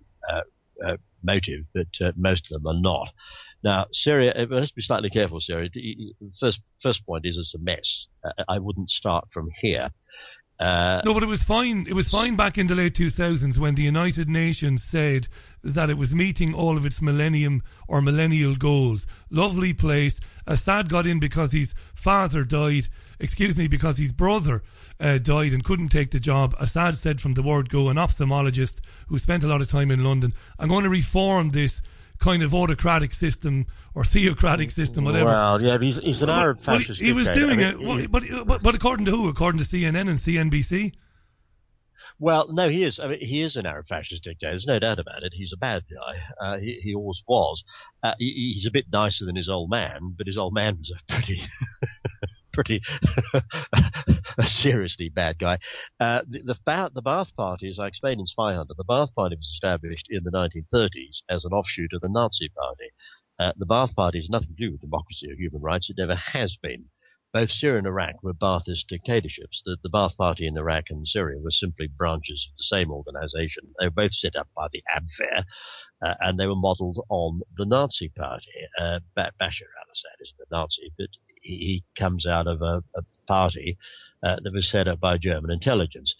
motive, but most of them are not. Now, Syria, let's be slightly careful, Syria. First point is it's a mess. I wouldn't start from here. No, but it was fine. It was fine back in the late 2000s when the United Nations said that it was meeting all of its millennial goals. Lovely place. Assad got in because his father died. Because his brother died and couldn't take the job. Assad said from the word go, an ophthalmologist who spent a lot of time in London, I'm going to reform this kind of autocratic system or theocratic system, whatever. Well, yeah, he's an Arab fascist. He was doing it, but according to who? According to CNN and CNBC? Well, no, he is. I mean, he is an Arab fascist dictator. There's no doubt about it. He's a bad guy. He always was. He's a bit nicer than his old man, but his old man was a pretty seriously bad guy. The Ba'ath Party, as I explained in Spy Hunter, the Ba'ath Party was established in the 1930s as an offshoot of the Nazi Party. The Ba'ath Party has nothing to do with democracy or human rights. It never has been. Both Syria and Iraq were Ba'athist dictatorships. The Ba'ath Party in Iraq and Syria were simply branches of the same organization. They were both set up by the Abwehr, and they were modeled on the Nazi Party. Bashar al-Assad isn't a Nazi, but he comes out of a party that was set up by German intelligence.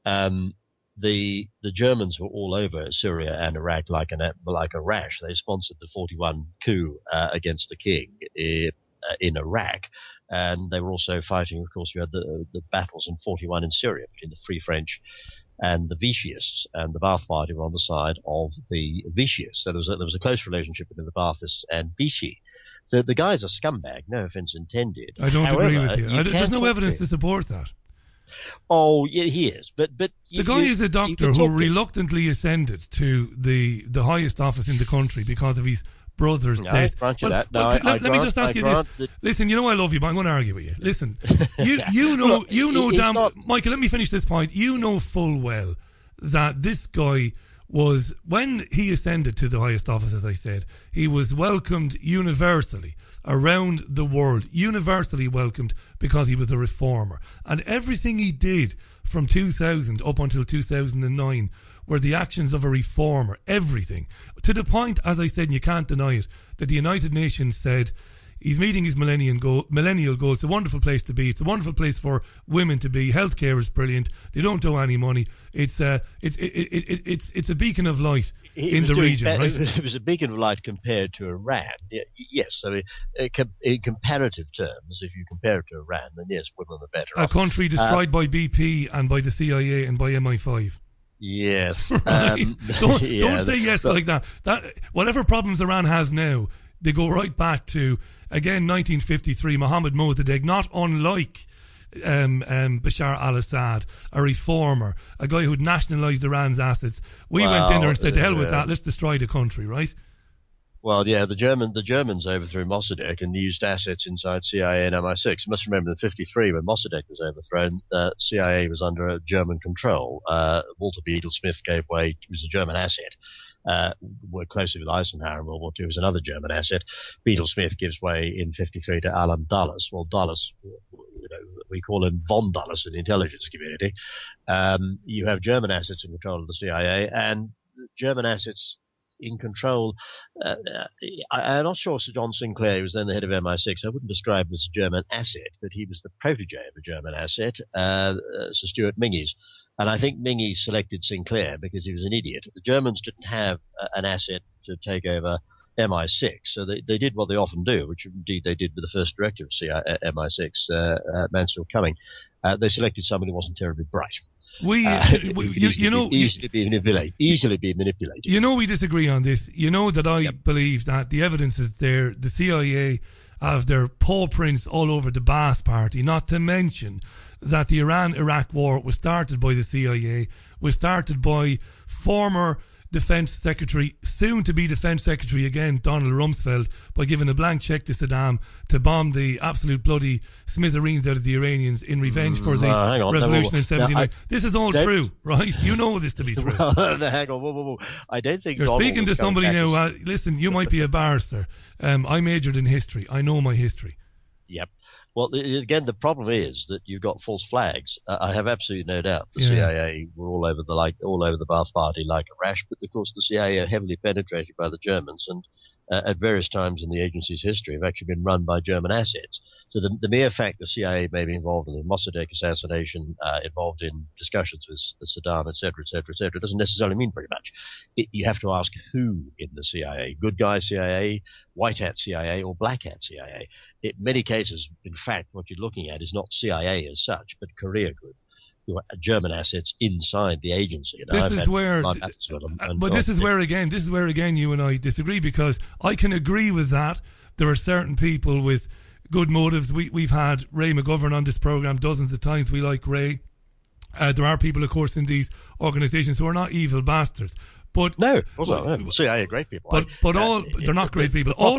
The Germans were all over Syria and Iraq like a rash. They sponsored the 41 coup against the king in Iraq, and they were also fighting. Of course, we had the battles in 41 in Syria between the Free French and the Vichyists, and the Ba'ath Party were on the side of the Vichyists. So there was a close relationship between the Baathists and Vichy. So the guy's a scumbag, no offense intended. I don't agree with you. There's no evidence to support that. Oh, yeah, he is. But the guy is a doctor who reluctantly ascended to the highest office in the country because of his brother's death. Let me just ask you this. Listen, you know I love you, but I'm going to argue with you. Listen, you know, Michael, let me finish this point. You know full well that this guy was, when he ascended to the highest office, as I said, he was welcomed universally around the world, universally welcomed because he was a reformer. And everything he did from 2000 up until 2009 were the actions of a reformer, everything. To the point, as I said, and you can't deny it, that the United Nations said, He's meeting his millennial goal. It's a wonderful place to be. It's a wonderful place for women to be. Healthcare is brilliant. They don't owe any money. It's a beacon of light in the region, right? It was a beacon of light compared to Iran. Yes, I mean, in comparative terms, if you compare it to Iran, then yes, women are better off. A country destroyed by BP and by the CIA and by MI5. Yes. Right? Don't say yes like that. Whatever problems Iran has now, they go right back to, again, 1953, Mohammad Mossadegh, not unlike Bashar al-Assad, a reformer, a guy who'd nationalised Iran's assets. We went in there and said, to hell with that, let's destroy the country, right? Well, yeah, the Germans overthrew Mossadegh and used assets inside CIA and MI6. You must remember in 1953, when Mossadegh was overthrown, CIA was under German control. Walter Beadle Smith gave way. It was a German asset. Worked closely with Eisenhower in World War II. Was another German asset. Beadle Smith gives way in 1953 to Alan Dulles. Well, Dulles, we call him Von Dulles in the intelligence community. You have German assets in control of the CIA and German assets in control. I'm not sure Sir John Sinclair, who was then the head of MI6, I wouldn't describe him as a German asset, but he was the protege of a German asset, Sir Stuart Minges. And I think Minges selected Sinclair because he was an idiot. The Germans didn't have an asset to take over MI6, so they did what they often do, which indeed they did with the first director of MI6, Mansfield Cumming. They selected somebody who wasn't terribly bright. Easily be manipulated. You know, we disagree on this. You know that I believe that the evidence is there. The CIA have their paw prints all over the Ba'ath Party, not to mention that the Iran-Iraq war was started by the CIA, was started by former Defense Secretary, soon to be Defense Secretary again, Donald Rumsfeld, by giving a blank check to Saddam to bomb the absolute bloody smithereens out of the Iranians in revenge for the revolution in 79. This is all true, right? You know this to be true. Hang on, whoa. I don't think you're speaking to somebody now. Listen, you might be a barrister. I majored in history. I know my history. Yep. Well, again, the problem is that you've got false flags. I have absolutely no doubt the CIA were all over the Ba'ath Party like a rash, but of course the CIA are heavily penetrated by the Germans, and at various times in the agency's history have actually been run by German assets. So the mere fact the CIA may be involved in the Mossadegh assassination, involved in discussions with Saddam, etc., doesn't necessarily mean very much. You have to ask who in the CIA: good guy CIA, white hat CIA, or black hat CIA. In many cases, in fact, what you're looking at is not CIA as such, but career group, who are German assets inside the agency. And this is where again you and I disagree, because I can agree with that. There are certain people with good motives. We've had Ray McGovern on this program dozens of times. We like Ray. There are people, of course, in these organizations who are not evil bastards. But no, CIA are great people. But they're not great people. All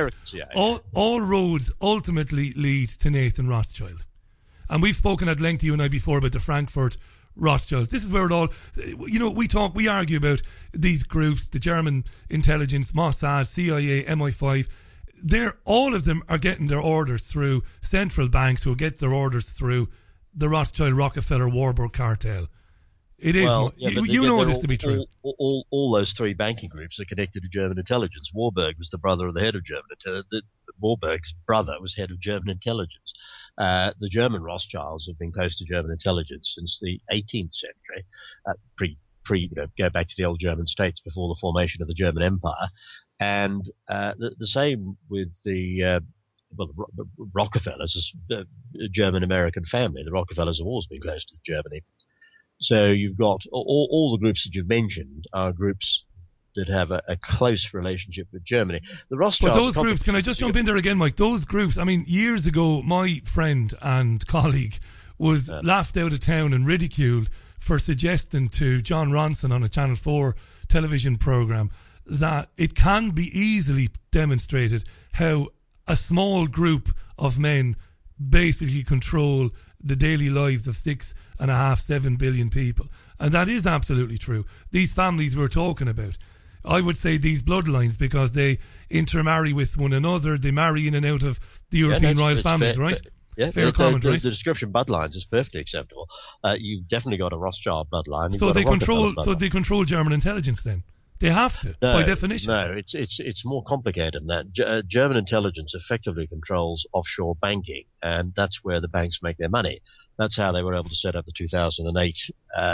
roads ultimately lead to Nathan Rothschild. And we've spoken at length, you and I, before about the Frankfurt Rothschilds. This is where it all, we argue about these groups, the German intelligence, Mossad, CIA, MI5. All of them are getting their orders through central banks, who get their orders through the Rothschild, Rockefeller, Warburg cartel. It is. You know this to be true. All those three banking groups are connected to German intelligence. Warburg was the brother of the head of German intelligence. Warburg's brother was head of German intelligence. The German Rothschilds have been close to German intelligence since the 18th century, go back to the old German states before the formation of the German Empire. And the same with the Rockefellers, a German-American family. The Rockefellers have always been close to Germany. So you've got all the groups that you've mentioned are groups that have a close relationship with Germany. The Rothschilds. But those groups, can I just jump in there again, Mike? Those groups, I mean, years ago, my friend and colleague was laughed out of town and ridiculed for suggesting to John Ronson on a Channel 4 television program that it can be easily demonstrated how a small group of men basically control the daily lives of 6.5-7 billion people. And that is absolutely true. These families we're talking about, I would say these bloodlines, because they intermarry with one another, they marry in and out of the European royal families, right? Fair comment, right? The description bloodlines is perfectly acceptable. You've definitely got a Rothschild bloodline. So they control German intelligence then? They have to, by definition. No, it's more complicated than that. German intelligence effectively controls offshore banking, and that's where the banks make their money. That's how they were able to set up the 2008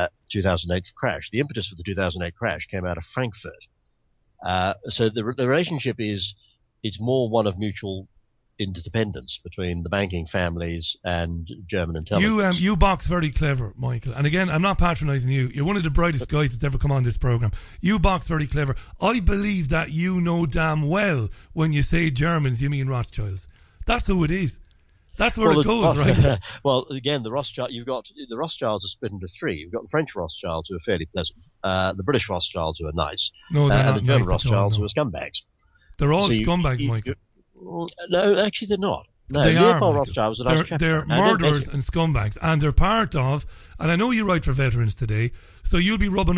crash. The impetus for the 2008 crash came out of Frankfurt. So the relationship it's more one of mutual interdependence between the banking families and German intelligence. You box very clever, Michael. And again, I'm not patronising you. You're one of the brightest guys that's ever come on this programme. You box very clever. I believe that you know damn well when you say Germans, you mean Rothschilds. That's who it is. That's where it goes, right? Well, again, the Rothschilds are split into three. You've got the French Rothschilds, who are fairly pleasant, the British Rothschilds, who are nice, and the German Rothschilds, who are scumbags. They're all scumbags, Michael. No, actually, they're not. No, they are. Rothschild was the last chapter. They're murderers and scumbags, and they're part of. And I know you write for Veterans Today, so you'll be rubbing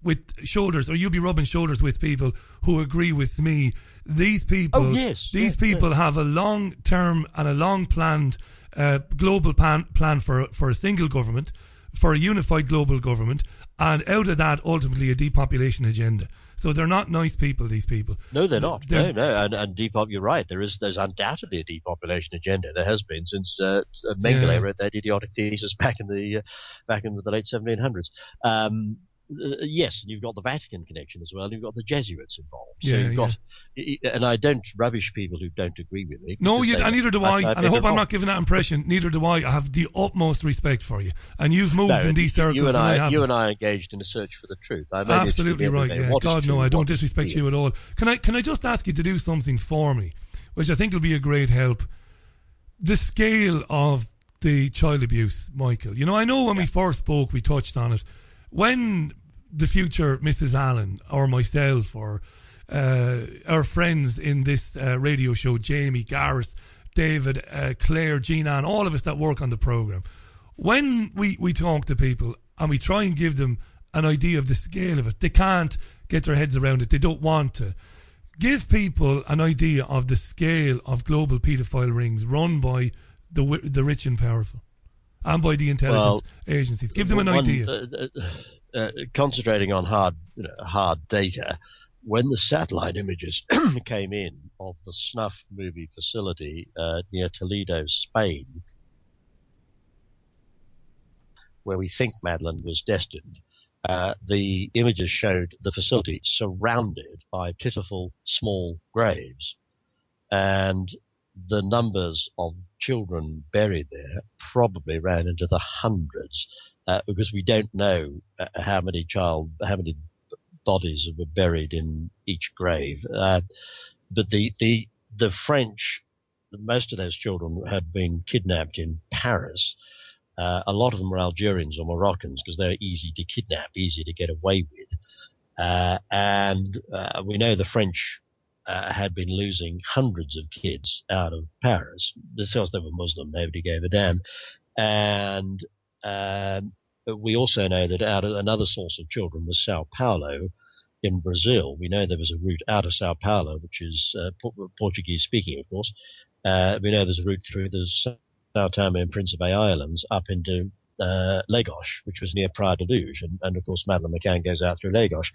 shoulders with people who agree with me. These people, people have a long-term and a long-planned global plan for a single government, for a unified global government, and out of that, ultimately, a depopulation agenda. So they're not nice people, these people. No, they're not. No. And you're right. There's undoubtedly a depopulation agenda. There has been since Mengele wrote that idiotic thesis back in the late 1700s. Yes, and you've got the Vatican connection as well. You've got the Jesuits involved. So you've got, and I don't rubbish people who don't agree with me. No, and neither do I. And I hope I'm not giving that impression. Neither do I. I have the utmost respect for you. And you've moved in these circles. You and I engaged in a search for the truth. Absolutely right. Yeah. God, no, I don't disrespect you at all. Can I just ask you to do something for me, which I think will be a great help? The scale of the child abuse, Michael. You know, I know when we first spoke, we touched on it. When the future Mrs. Allen or myself or our friends in this radio show, Jamie, Gareth, David, Claire, Jean-Ann, all of us that work on the programme, when we talk to people and we try and give them an idea of the scale of it, they can't get their heads around it. They don't want to. Give people an idea of the scale of global paedophile rings run by the rich and powerful and by the intelligence agencies. Give them an idea. Concentrating on hard data, when the satellite images came in of the snuff movie facility near Toledo, Spain, where we think Madeleine was destined, the images showed the facility surrounded by pitiful small graves, and the numbers of children buried there probably ran into the hundreds. Because we don't know how many bodies were buried in each grave. But the French, most of those children had been kidnapped in Paris. A lot of them were Algerians or Moroccans because they're easy to kidnap, easy to get away with. And we know the French had been losing hundreds of kids out of Paris because they were Muslim. Nobody gave a damn. And we also know that another source of children was Sao Paulo in Brazil. We know there was a route out of Sao Paulo, which is Portuguese speaking, of course. We know there's a route through the Sao Tome and Principe Islands up into Lagos, which was near Praia de Luz. And of course, Madeleine McCann goes out through Lagos.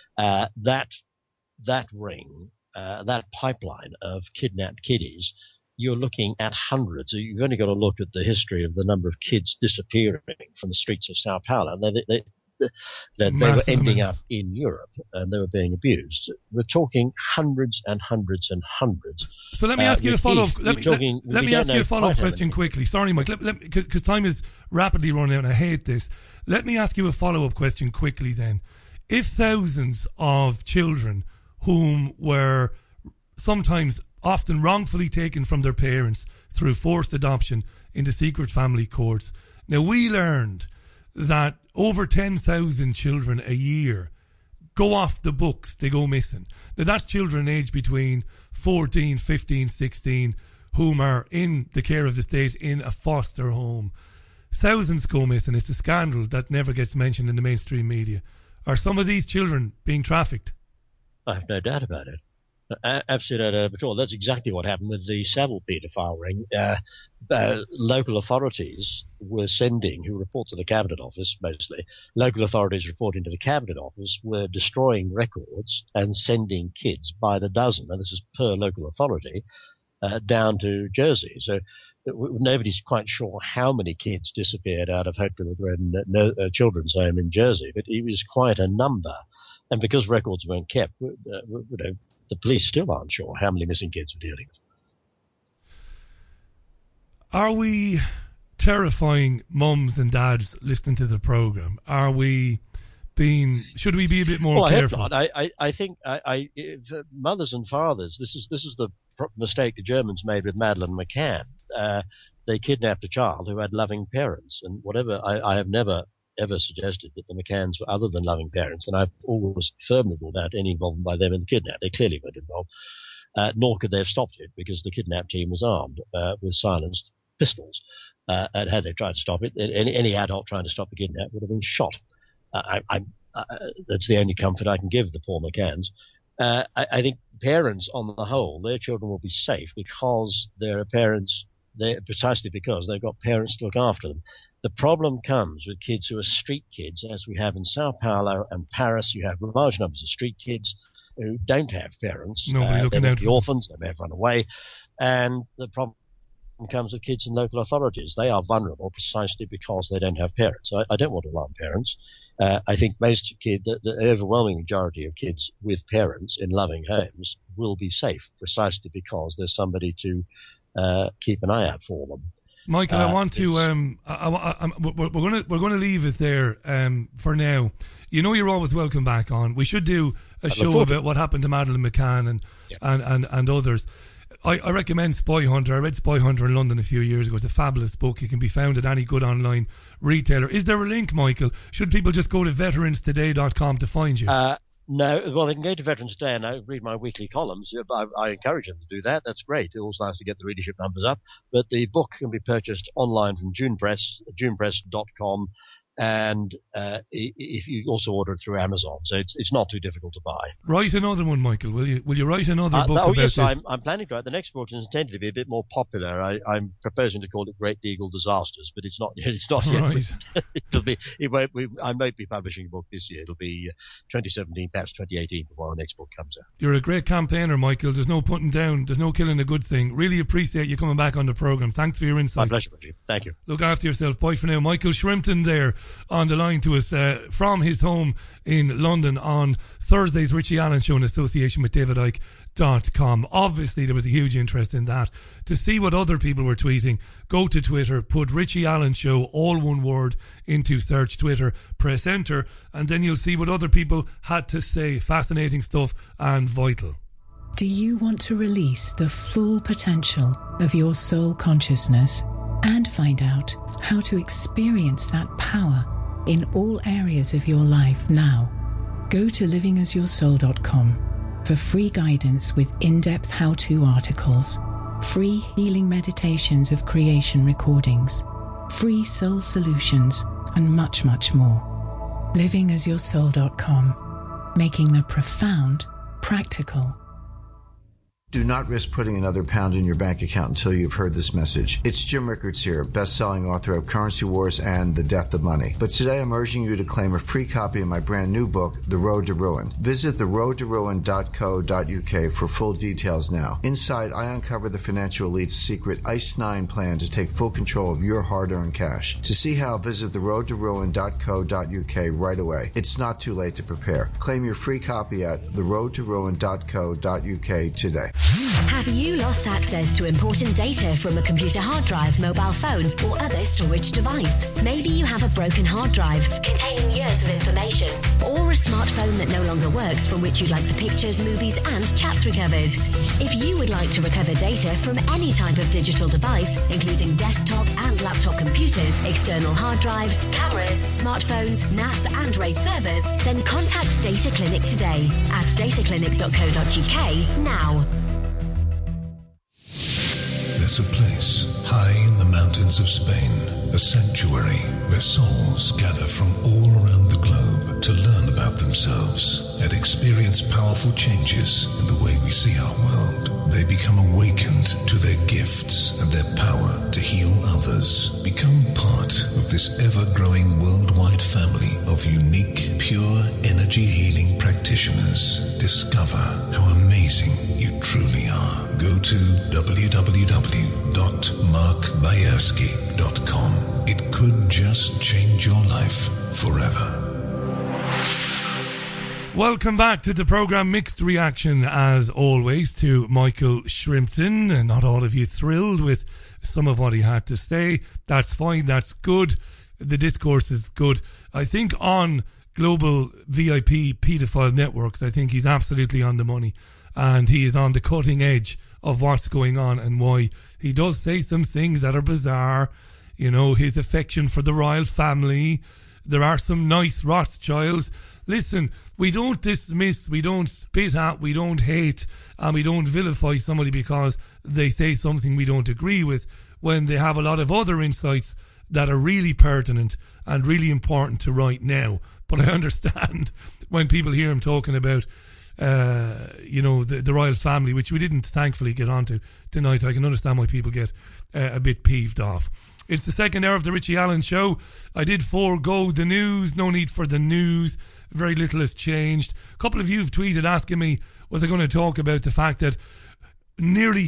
That ring, that pipeline of kidnapped kiddies, you're looking at hundreds. You've only got to look at the history of the number of kids disappearing from the streets of Sao Paulo. They were ending up in Europe and they were being abused. We're talking hundreds and hundreds and hundreds. So let me ask you a follow-up. Let me ask you a follow-up question quickly. Sorry, Mike, because time is rapidly running out and I hate this. Let me ask you a follow-up question quickly then. If thousands of children whom were sometimes often wrongfully taken from their parents through forced adoption into secret family courts. Now, we learned that over 10,000 children a year go off the books, they go missing. Now, that's children aged between 14, 15, 16, whom are in the care of the state in a foster home. Thousands go missing. It's a scandal that never gets mentioned in the mainstream media. Are some of these children being trafficked? I have no doubt about it. Absolutely no doubt at all. That's exactly what happened with the Savile paedophile ring. Local authorities were sending, who report to the Cabinet Office mostly, local authorities reporting to the Cabinet Office were destroying records and sending kids by the dozen, and this is per local authority, down to Jersey. So nobody's quite sure how many kids disappeared out of Hope Children's Home in Jersey, but it was quite a number. And because records weren't kept, the police still aren't sure how many missing kids we're dealing with. Are we terrifying mums and dads listening to the programme? Should we be a bit more careful? I think mothers and fathers, this is the mistake the Germans made with Madeleine McCann. They kidnapped a child who had loving parents, and I have never ever suggested that the McCanns were other than loving parents, and I've always firmly ruled out any involvement by them in the kidnap. They clearly weren't involved, nor could they have stopped it because the kidnap team was armed with silenced pistols. And had they tried to stop it, any adult trying to stop the kidnap would have been shot. That's the only comfort I can give the poor McCanns. I think parents, on the whole, their children will be safe because precisely because they've got parents to look after them. The problem comes with kids who are street kids, as we have in Sao Paulo and Paris. You have large numbers of street kids who don't have parents. Nobody looking out for orphans. They may have run away. And the problem comes with kids in local authorities. They are vulnerable precisely because they don't have parents. So I don't want to alarm parents. I think most kids, the overwhelming majority of kids with parents in loving homes will be safe precisely because there's somebody to keep an eye out for them. Michael, I want to. We're going to leave it there for now. You know, you're always welcome back on. We should do a show about what happened to Madeleine McCann and others. I recommend Spy Hunter. I read Spy Hunter in London a few years ago. It's a fabulous book. It can be found at any good online retailer. Is there a link, Michael? Should people just go to veteranstoday.com to find you? No, well, they can go to Veterans Day and read my weekly columns. I encourage them to do that. That's great. It's always nice to get the readership numbers up. But the book can be purchased online from June Press, junepress.com. And if you also order it through Amazon, so it's not too difficult to buy. Write another one, Michael. Will you write another book about yes, this? I'm planning to write. The next book is intended to be a bit more popular. I'm proposing to call it Great Deagle Disasters, but it's not yet. Right. I might be publishing a book this year. It'll be 2017, perhaps 2018 before the next book comes out. You're a great campaigner, Michael. There's no putting down. There's no killing a good thing. Really appreciate you coming back on the programme. Thanks for your insights. My pleasure, Richie. Thank you. Look after yourself. Bye for now. Michael Shrimpton there on the line to us from his home in London on Thursday's Richie Allen Show in association with DavidIcke.com. Obviously, there was a huge interest in that. To see what other people were tweeting, go to Twitter, put Richie Allen Show, all one word, into search Twitter, press enter, and then you'll see what other people had to say. Fascinating stuff and vital. Do you want to release the full potential of your soul consciousness and find out how to experience that power in all areas of your life now? Go to livingasyoursoul.com for free guidance with in-depth how-to articles, free healing meditations of creation recordings, free soul solutions, and much, much more. livingasyoursoul.com, making the profound practical. Do not risk putting another pound in your bank account until you've heard this message. It's Jim Rickards here, best-selling author of Currency Wars and The Death of Money. But today I'm urging you to claim a free copy of my brand new book, The Road to Ruin. Visit theroadtoruin.co.uk for full details now. Inside, I uncover the financial elite's secret ICE-9 plan to take full control of your hard-earned cash. To see how, visit theroadtoruin.co.uk right away. It's not too late to prepare. Claim your free copy at theroadtoruin.co.uk today. Have you lost access to important data from a computer hard drive, mobile phone, or other storage device? Maybe you have a broken hard drive containing years of information, or a smartphone that no longer works from which you'd like the pictures, movies, and chats recovered. If you would like to recover data from any type of digital device, including desktop and laptop computers, external hard drives, cameras, smartphones, NAS, and RAID servers, then contact Data Clinic today at dataclinic.co.uk now. There's a place high in the mountains of Spain, a sanctuary where souls gather from all around the globe to learn about themselves and and experience powerful changes in the way we see our world. They become awakened to their gifts and their power to heal others. Become part of this ever-growing worldwide family of unique, pure energy healing practitioners. Discover how amazing you truly are. Go to www.markbayerski.com. It could just change your life forever. Welcome back to the programme Mixed Reaction, as always, to Michael Shrimpton. And not all of you thrilled with some of what he had to say. That's fine, that's good. The discourse is good. I think on global VIP paedophile networks, I think he's absolutely on the money. And he is on the cutting edge of what's going on and why he does say some things that are bizarre. You know, his affection for the royal family. There are some nice Rothschilds. Listen, we don't dismiss, we don't spit at, we don't hate, and we don't vilify somebody because they say something we don't agree with when they have a lot of other insights that are really pertinent and really important to right now. But I understand when people hear him talking about, the royal family, which we didn't thankfully get onto tonight. I can understand why people get a bit peeved off. It's the second hour of the Richie Allen Show. I did forego the news. No need for the news. Very little has changed. A couple of you have tweeted asking me, was I going to talk about the fact that nearly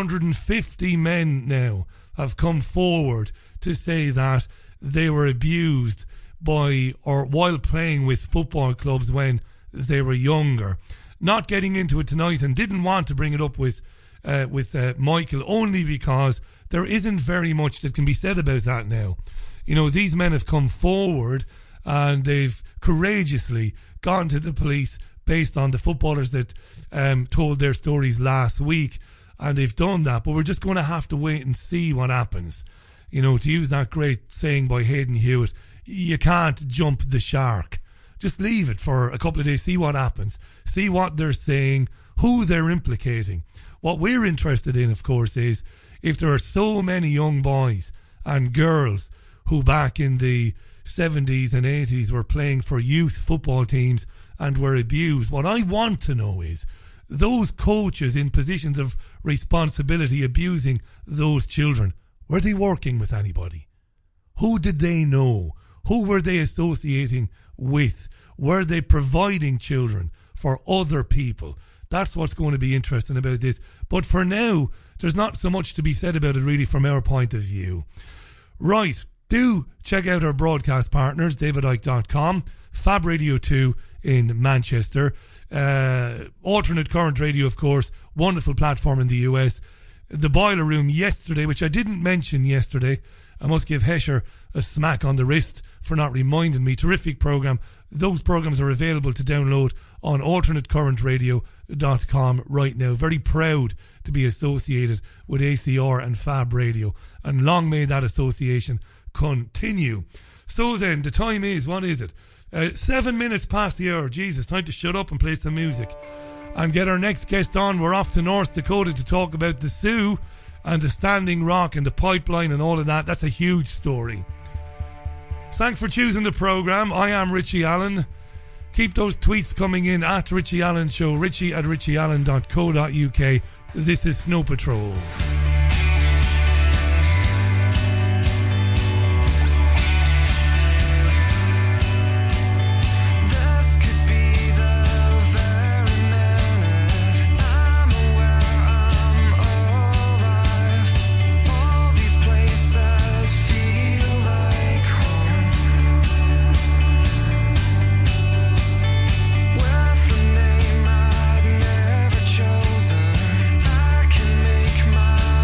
350 men now have come forward to say that they were abused by or while playing with football clubs when they were younger. Not getting into it tonight, and didn't want to bring it up with Michael, only because there isn't very much that can be said about that now. You know, these men have come forward and they've courageously gone to the police based on the footballers that told their stories last week, and they've done that. But we're just going to have to wait and see what happens. You know, to use that great saying by Hayden Hewitt, you can't jump the shark. Just leave it for a couple of days, see what happens, see what they're saying, who they're implicating. What we're interested in, of course, is if there are so many young boys and girls who back in the 70s and 80s were playing for youth football teams and were abused. What I want to know is those coaches in positions of responsibility abusing those children, were they working with anybody? Who did they know? Who were they associating with? Were they providing children for other people? That's what's going to be interesting about this. But for now, there's not so much to be said about it really from our point of view. Right, do check out our broadcast partners, davidicke.com, Fab Radio 2 in Manchester, Alternate Current Radio, of course, wonderful platform in the US, The Boiler Room yesterday, which I didn't mention yesterday. I must give Hesher a smack on the wrist for not reminding me. Terrific program. Those programs are available to download on alternatecurrentradio.com right now. Very proud to be associated with ACR and Fab Radio, and long may that association continue. So then, the time is, what is it? 7 minutes past the hour. Jesus, time to shut up and play some music and get our next guest on. We're off to North Dakota to talk about the Sioux and the Standing Rock and the pipeline and all of that. That's a huge story. Thanks for choosing the programme. I am Richie Allen. Keep those tweets coming in at Richie Allen Show, richie@richieallen.co.uk. This is Snow Patrol. Chosen, I can make my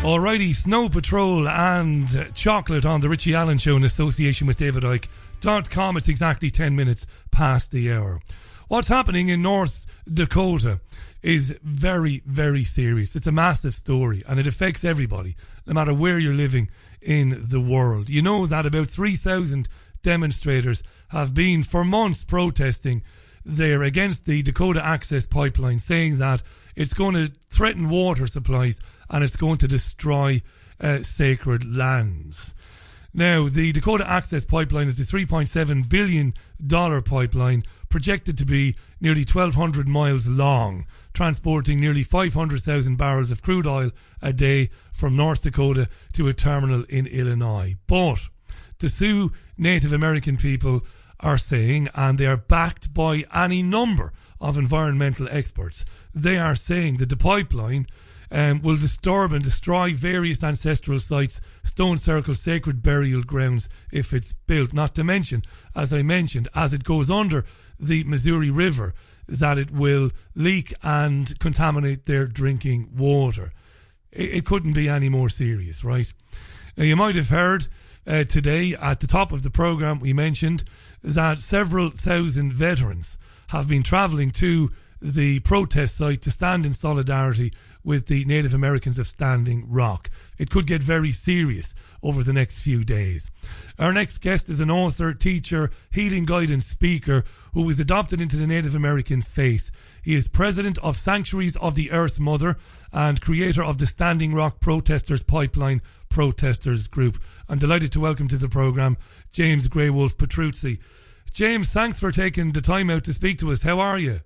Alrighty, Snow Patrol and Chocolate on the Richie Allen Show in association with DavidIcke.com. It's exactly 10 minutes past the hour. What's happening in North Dakota is very, very serious. It's a massive story and it affects everybody, no matter where you're living in the world. You know that about 3,000 demonstrators have been for months protesting there against the Dakota Access Pipeline, saying that it's going to threaten water supplies and it's going to destroy sacred lands. Now, the Dakota Access Pipeline is the $3.7 billion pipeline, projected to be nearly 1,200 miles long, transporting nearly 500,000 barrels of crude oil a day from North Dakota to a terminal in Illinois. But the Sioux Native American people are saying, and they are backed by any number of environmental experts, they are saying that the pipeline will disturb and destroy various ancestral sites, stone circles, sacred burial grounds if it's built. Not to mention, as I mentioned, as it goes under the Missouri River, that it will leak and contaminate their drinking water. It couldn't be any more serious, right? Now, you might have heard today at the top of the programme we mentioned that several thousand veterans have been travelling to the protest site to stand in solidarity with the Native Americans of Standing Rock. It could get very serious over the next few days. Our next guest is an author, teacher, healing guidance speaker who was adopted into the Native American faith. He is president of Sanctuaries of the Earth Mother and creator of the Standing Rock Protesters Pipeline Protesters Group. I'm delighted to welcome to the programme James Greywolf Petruzzi. James, thanks for taking the time out to speak to us. How are you?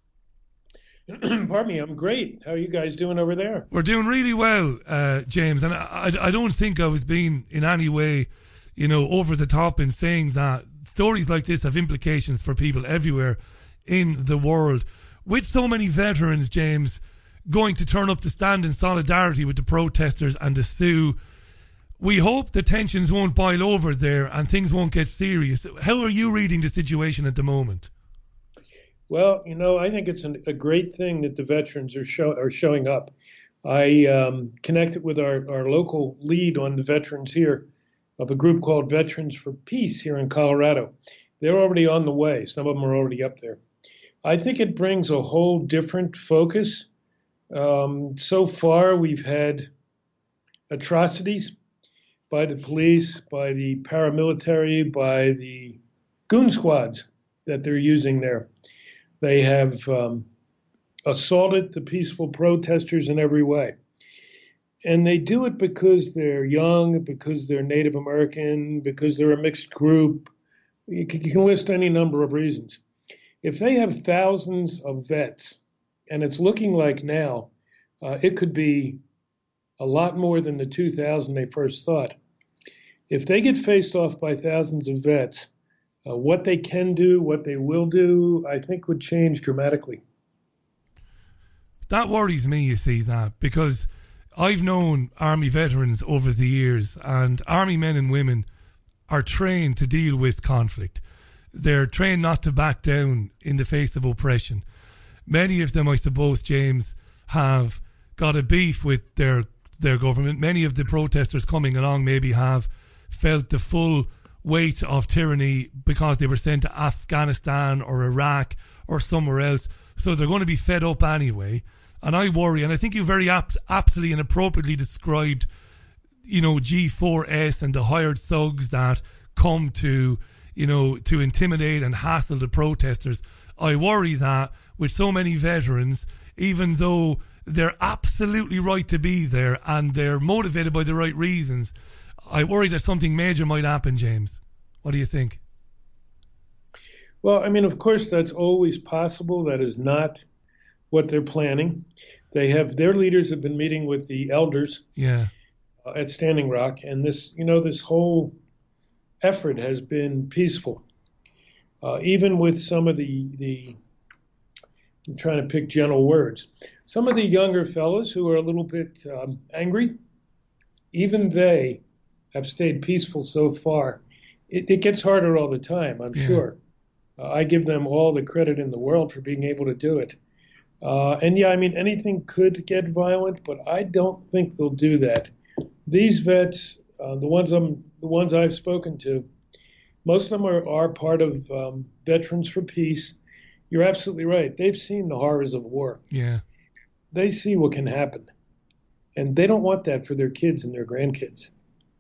Pardon me, I'm great. How are you guys doing over there? We're doing really well, James, and I don't think I was being in any way, over the top in saying that stories like this have implications for people everywhere in the world. With so many veterans, James, going to turn up to stand in solidarity with the protesters and the Sioux, we hope the tensions won't boil over there and things won't get serious. How are you reading the situation at the moment? Well, I think it's a great thing that the veterans are showing up. I connected with our local lead on the veterans here of a group called Veterans for Peace here in Colorado. They're already on the way. Some of them are already up there. I think it brings a whole different focus. So far, we've had atrocities by the police, by the paramilitary, by the goon squads that they're using there. They have assaulted the peaceful protesters in every way. And they do it because they're young, because they're Native American, because they're a mixed group. You can list any number of reasons. If they have thousands of vets, and it's looking like now, it could be a lot more than the 2,000 they first thought. If they get faced off by thousands of vets, what they can do, what they will do, I think would change dramatically. That worries me, you see, that, because I've known Army veterans over the years, and Army men and women are trained to deal with conflict. They're trained not to back down in the face of oppression. Many of them, I suppose, James, have got a beef with their government. Many of the protesters coming along maybe have felt the full weight of tyranny because they were sent to Afghanistan or Iraq or somewhere else. So they're going to be fed up anyway. And I worry, and I think you very aptly and appropriately described, G4S and the hired thugs that come to intimidate and hassle the protesters. I worry that with so many veterans, even though they're absolutely right to be there and they're motivated by the right reasons, I worry that something major might happen, James. What do you think? Well, of course, that's always possible. That is not what they're planning. Their leaders have been meeting with the elders at Standing Rock, and this whole effort has been peaceful. Even with some of the I'm trying to pick gentle words, some of the younger fellows who are a little bit angry, even they have stayed peaceful so far. It gets harder all the time, I'm sure. I give them all the credit in the world for being able to do it. And yeah, I mean, anything could get violent, but I don't think they'll do that. These vets, the ones I've spoken to, most of them are part of Veterans for Peace. You're absolutely right. They've seen the horrors of war. Yeah. They see what can happen, and they don't want that for their kids and their grandkids.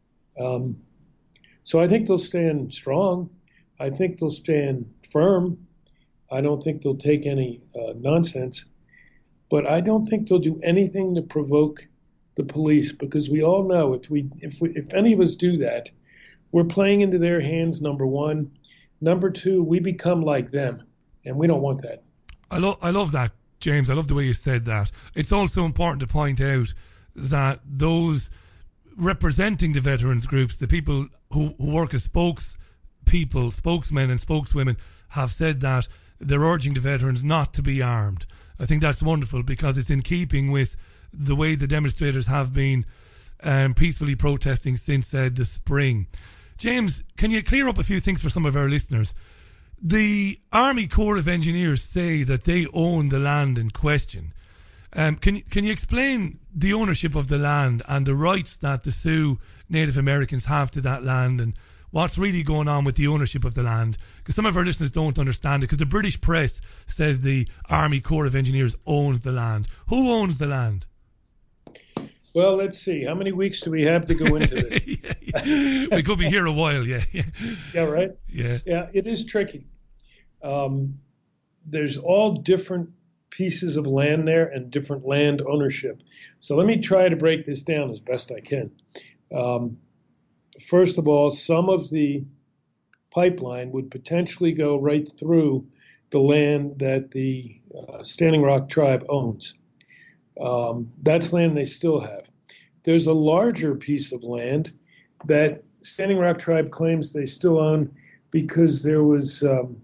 So I think they'll stand strong. I think they'll stand firm. I don't think they'll take any nonsense, but I don't think they'll do anything to provoke the police, because we all know if any of us do that, we're playing into their hands, number one. Number two, we become like them, and we don't want that. I love that, James. I love the way you said that. It's also important to point out that those representing the veterans groups, the people who work as spokesmen and spokeswomen, have said that they're urging the veterans not to be armed. I think that's wonderful, because it's in keeping with the way the demonstrators have been peacefully protesting since the spring. James, can you clear up a few things for some of our listeners? The Army Corps of Engineers say that they own the land in question. Can you explain the ownership of the land and the rights that the Sioux Native Americans have to that land, and what's really going on with the ownership of the land? Because some of our listeners don't understand it, because the British press says the Army Corps of Engineers owns the land. Who owns the land? Well, let's see. How many weeks do we have to go into this? We could be here a while, yeah. Yeah, right? Yeah. Yeah, it is tricky. There's all different pieces of land there and different land ownership. So let me try to break this down as best I can. First of all, some of the pipeline would potentially go right through the land that the Standing Rock tribe owns. That's land they still have. There's a larger piece of land that Standing Rock tribe claims they still own because there was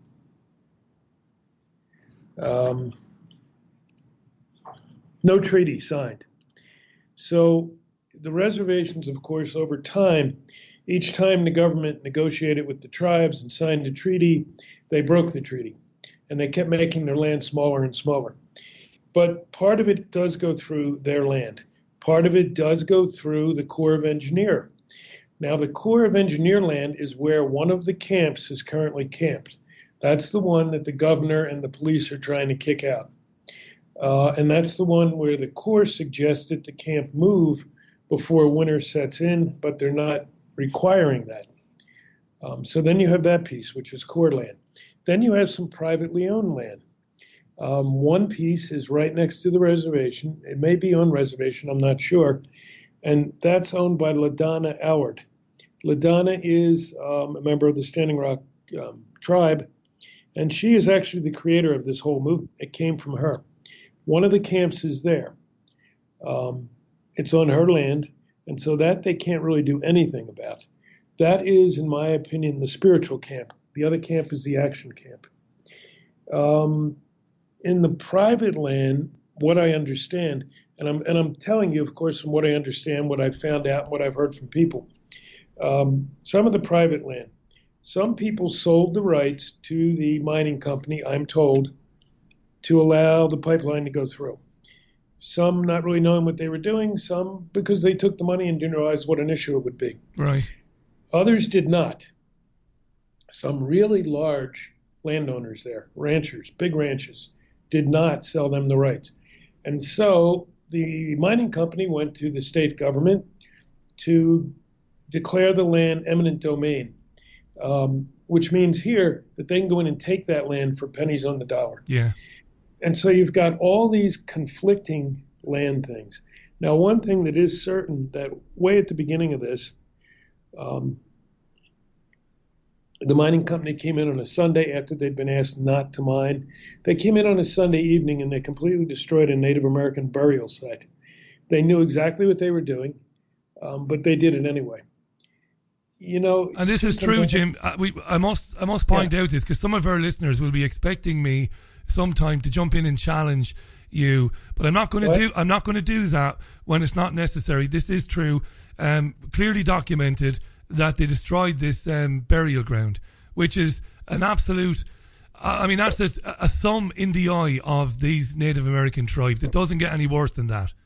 no treaty signed. So the reservations, of course, over time, each time the government negotiated with the tribes and signed a treaty, they broke the treaty, and they kept making their land smaller and smaller. But part of it does go through their land. Part of it does go through the Corps of Engineer. Now, the Corps of Engineer land is where one of the camps is currently camped. That's the one that the governor and the police are trying to kick out. And that's the one where the Corps suggested the camp move before winter sets in, but they're not requiring that. So then you have that piece, which is Corps land. Then you have some privately owned land. One piece is right next to the reservation. It may be on reservation, I'm not sure. And that's owned by LaDonna Allard. LaDonna is a member of the Standing Rock tribe, and she is actually the creator of this whole movement. It came from her. One of the camps is there. It's on her land, and so that they can't really do anything about. That is, in my opinion, the spiritual camp. The other camp is the action camp. In the private land, what I understand, and I'm telling you, of course, from what I understand, what I've found out, what I've heard from people, some of the private land, some people sold the rights to the mining company, I'm told, to allow the pipeline to go through. Some not really knowing what they were doing, some because they took the money and didn't realize what an issue it would be. Right. Others did not. Some really large landowners there, ranchers, big ranches, did not sell them the rights. And so the mining company went to the state government to declare the land eminent domain, which means here that they can go in and take that land for pennies on the dollar. Yeah. And so you've got all these conflicting land things. Now, one thing that is certain, that way at the beginning of this, the mining company came in on a Sunday after they'd been asked not to mine. They came in on a Sunday evening and they completely destroyed a Native American burial site. They knew exactly what they were doing, but they did it anyway. You know, and this is true, Jim. I must point out this, because some of our listeners will be expecting me sometime to jump in and challenge you, but I'm not going to do that when it's not necessary. This is true, clearly documented, that they destroyed this burial ground, which is an absolute I mean, that's a thumb in the eye of these Native American tribes. It doesn't get any worse than that.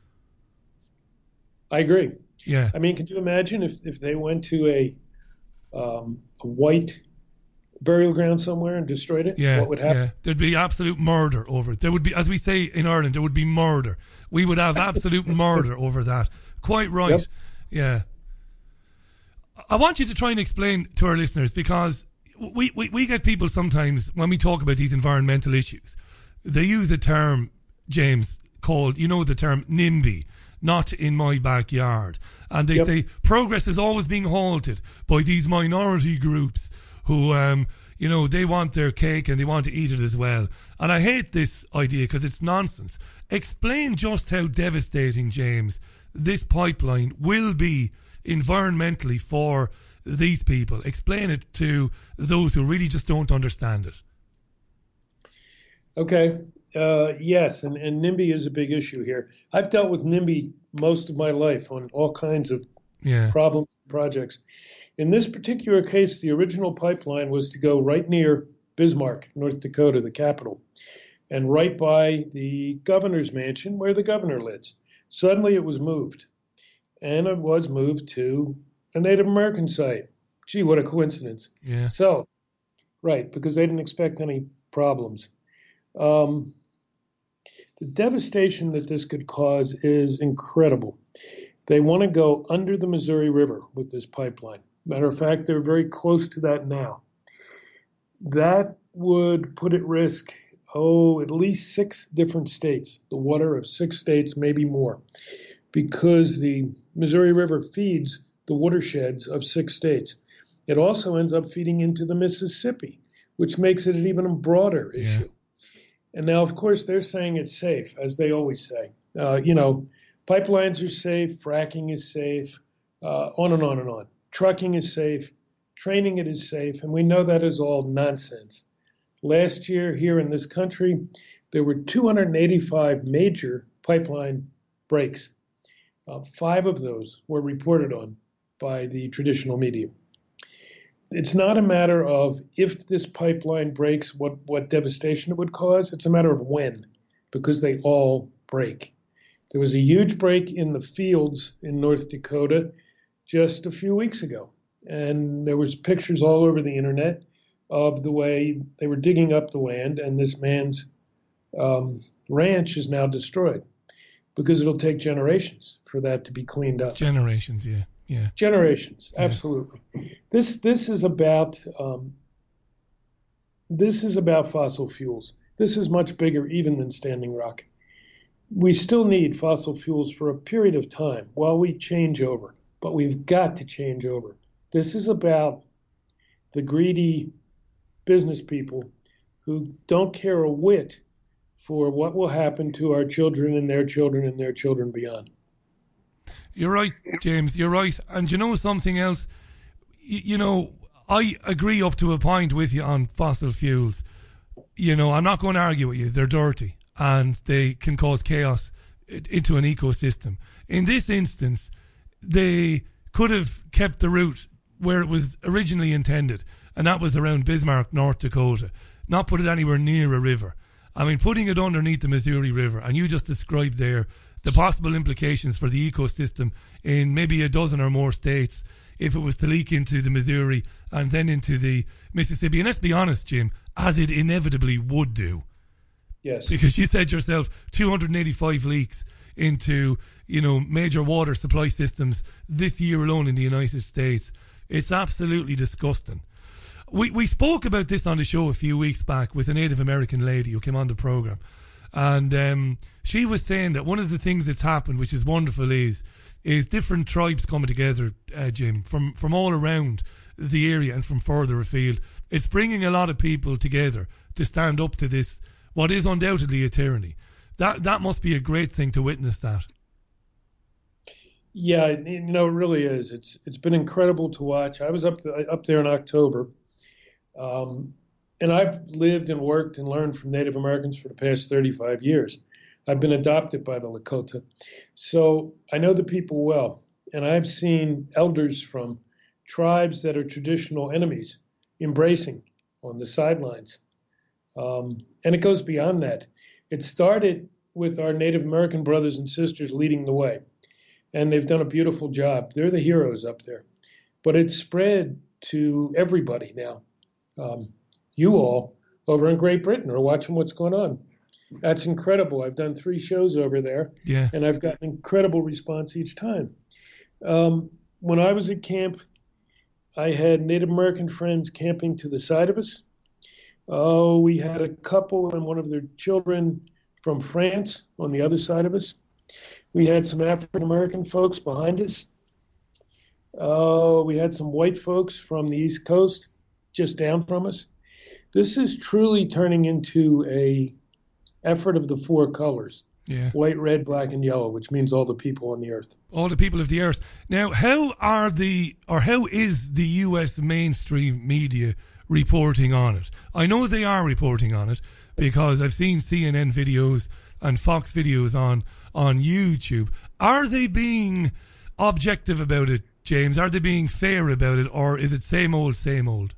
I agree. Yeah. I mean, could you imagine if they went to a white burial ground somewhere and destroyed it? Yeah, what would happen? Yeah. There'd be absolute murder over it. There would be, as we say in Ireland, there would be murder. We would have absolute murder over that. Quite right. Yep. Yeah. I want you to try and explain to our listeners, because we get people sometimes when we talk about these environmental issues, they use a term, James, called, the term NIMBY, not in my backyard. And they say progress is always being halted by these minority groups who, they want their cake and they want to eat it as well. And I hate this idea because it's nonsense. Explain just how devastating, James, this pipeline will be environmentally for these people. Explain it to those who really just don't understand it. Okay. Yes, and NIMBY is a big issue here. I've dealt with NIMBY most of my life on all kinds of problems and projects. In this particular case, the original pipeline was to go right near Bismarck, North Dakota, the capital, and right by the governor's mansion where the governor lives. Suddenly it was moved, and it was moved to a Native American site. Gee, what a coincidence. Yeah. So, right, because they didn't expect any problems. The devastation that this could cause is incredible. They want to go under the Missouri River with this pipeline. Matter of fact, they're very close to that now. That would put at risk, at least 6 different states, the water of 6 states, maybe more, because the Missouri River feeds the watersheds of 6 states. It also ends up feeding into the Mississippi, which makes it an even broader issue. And now, of course, they're saying it's safe, as they always say. Pipelines are safe, fracking is safe, on and on and on. Trucking is safe, training it is safe, and we know that is all nonsense. Last year here in this country, there were 285 major pipeline breaks. 5 of those were reported on by the traditional media. It's not a matter of if this pipeline breaks, what devastation it would cause. It's a matter of when, because they all break. There was a huge break in the fields in North Dakota just a few weeks ago. And there was pictures all over the internet of the way they were digging up the land, and this man's ranch is now destroyed because it'll take generations for that to be cleaned up. Generations, yeah. Generations, absolutely. This is about fossil fuels. This is much bigger even than Standing Rock. We still need fossil fuels for a period of time while we change over, but we've got to change over. This is about the greedy business people who don't care a whit for what will happen to our children and their children and their children beyond. You're right, James, you're right. And you know something else? I agree up to a point with you on fossil fuels. I'm not going to argue with you. They're dirty and they can cause chaos into an ecosystem. In this instance, they could have kept the route where it was originally intended, and that was around Bismarck, North Dakota, not put it anywhere near a river. I mean, putting it underneath the Missouri River, and you just described there the possible implications for the ecosystem in maybe a dozen or more states if it was to leak into the Missouri and then into the Mississippi. And let's be honest, Jim, as it inevitably would do. Yes. Because you said yourself 285 leaks into, major water supply systems this year alone in the United States. It's absolutely disgusting. We spoke about this on the show a few weeks back with a Native American lady who came on the program. And she was saying that one of the things that's happened, which is wonderful, is different tribes coming together, Jim, from all around the area and from further afield. It's bringing a lot of people together to stand up to this, what is undoubtedly a tyranny. That must be a great thing to witness that. Yeah, it really is. It's been incredible to watch. I was up there in October, and I've lived and worked and learned from Native Americans for the past 35 years. I've been adopted by the Lakota, so I know the people well, and I've seen elders from tribes that are traditional enemies embracing on the sidelines And it goes beyond that. It started with our Native American brothers and sisters leading the way, and they've done a beautiful job. They're the heroes up there. But it's spread to everybody now. You all over in Great Britain are watching what's going on. That's incredible. I've done 3 shows over there, and I've got an incredible response each time. When I was at camp, I had Native American friends camping to the side of us. We had a couple and one of their children from France on the other side of us. We had some African American folks behind us. We had some white folks from the East Coast just down from us. This is truly turning into a effort of the 4 colors. Yeah. White, red, black, and yellow, which means all the people on the earth. All the people of the earth. Now, how is the US mainstream media reporting on it? I know they are reporting on it because I've seen CNN videos and Fox videos on YouTube. Are they being objective about it, James? Are they being fair about it, or is it same old, same old?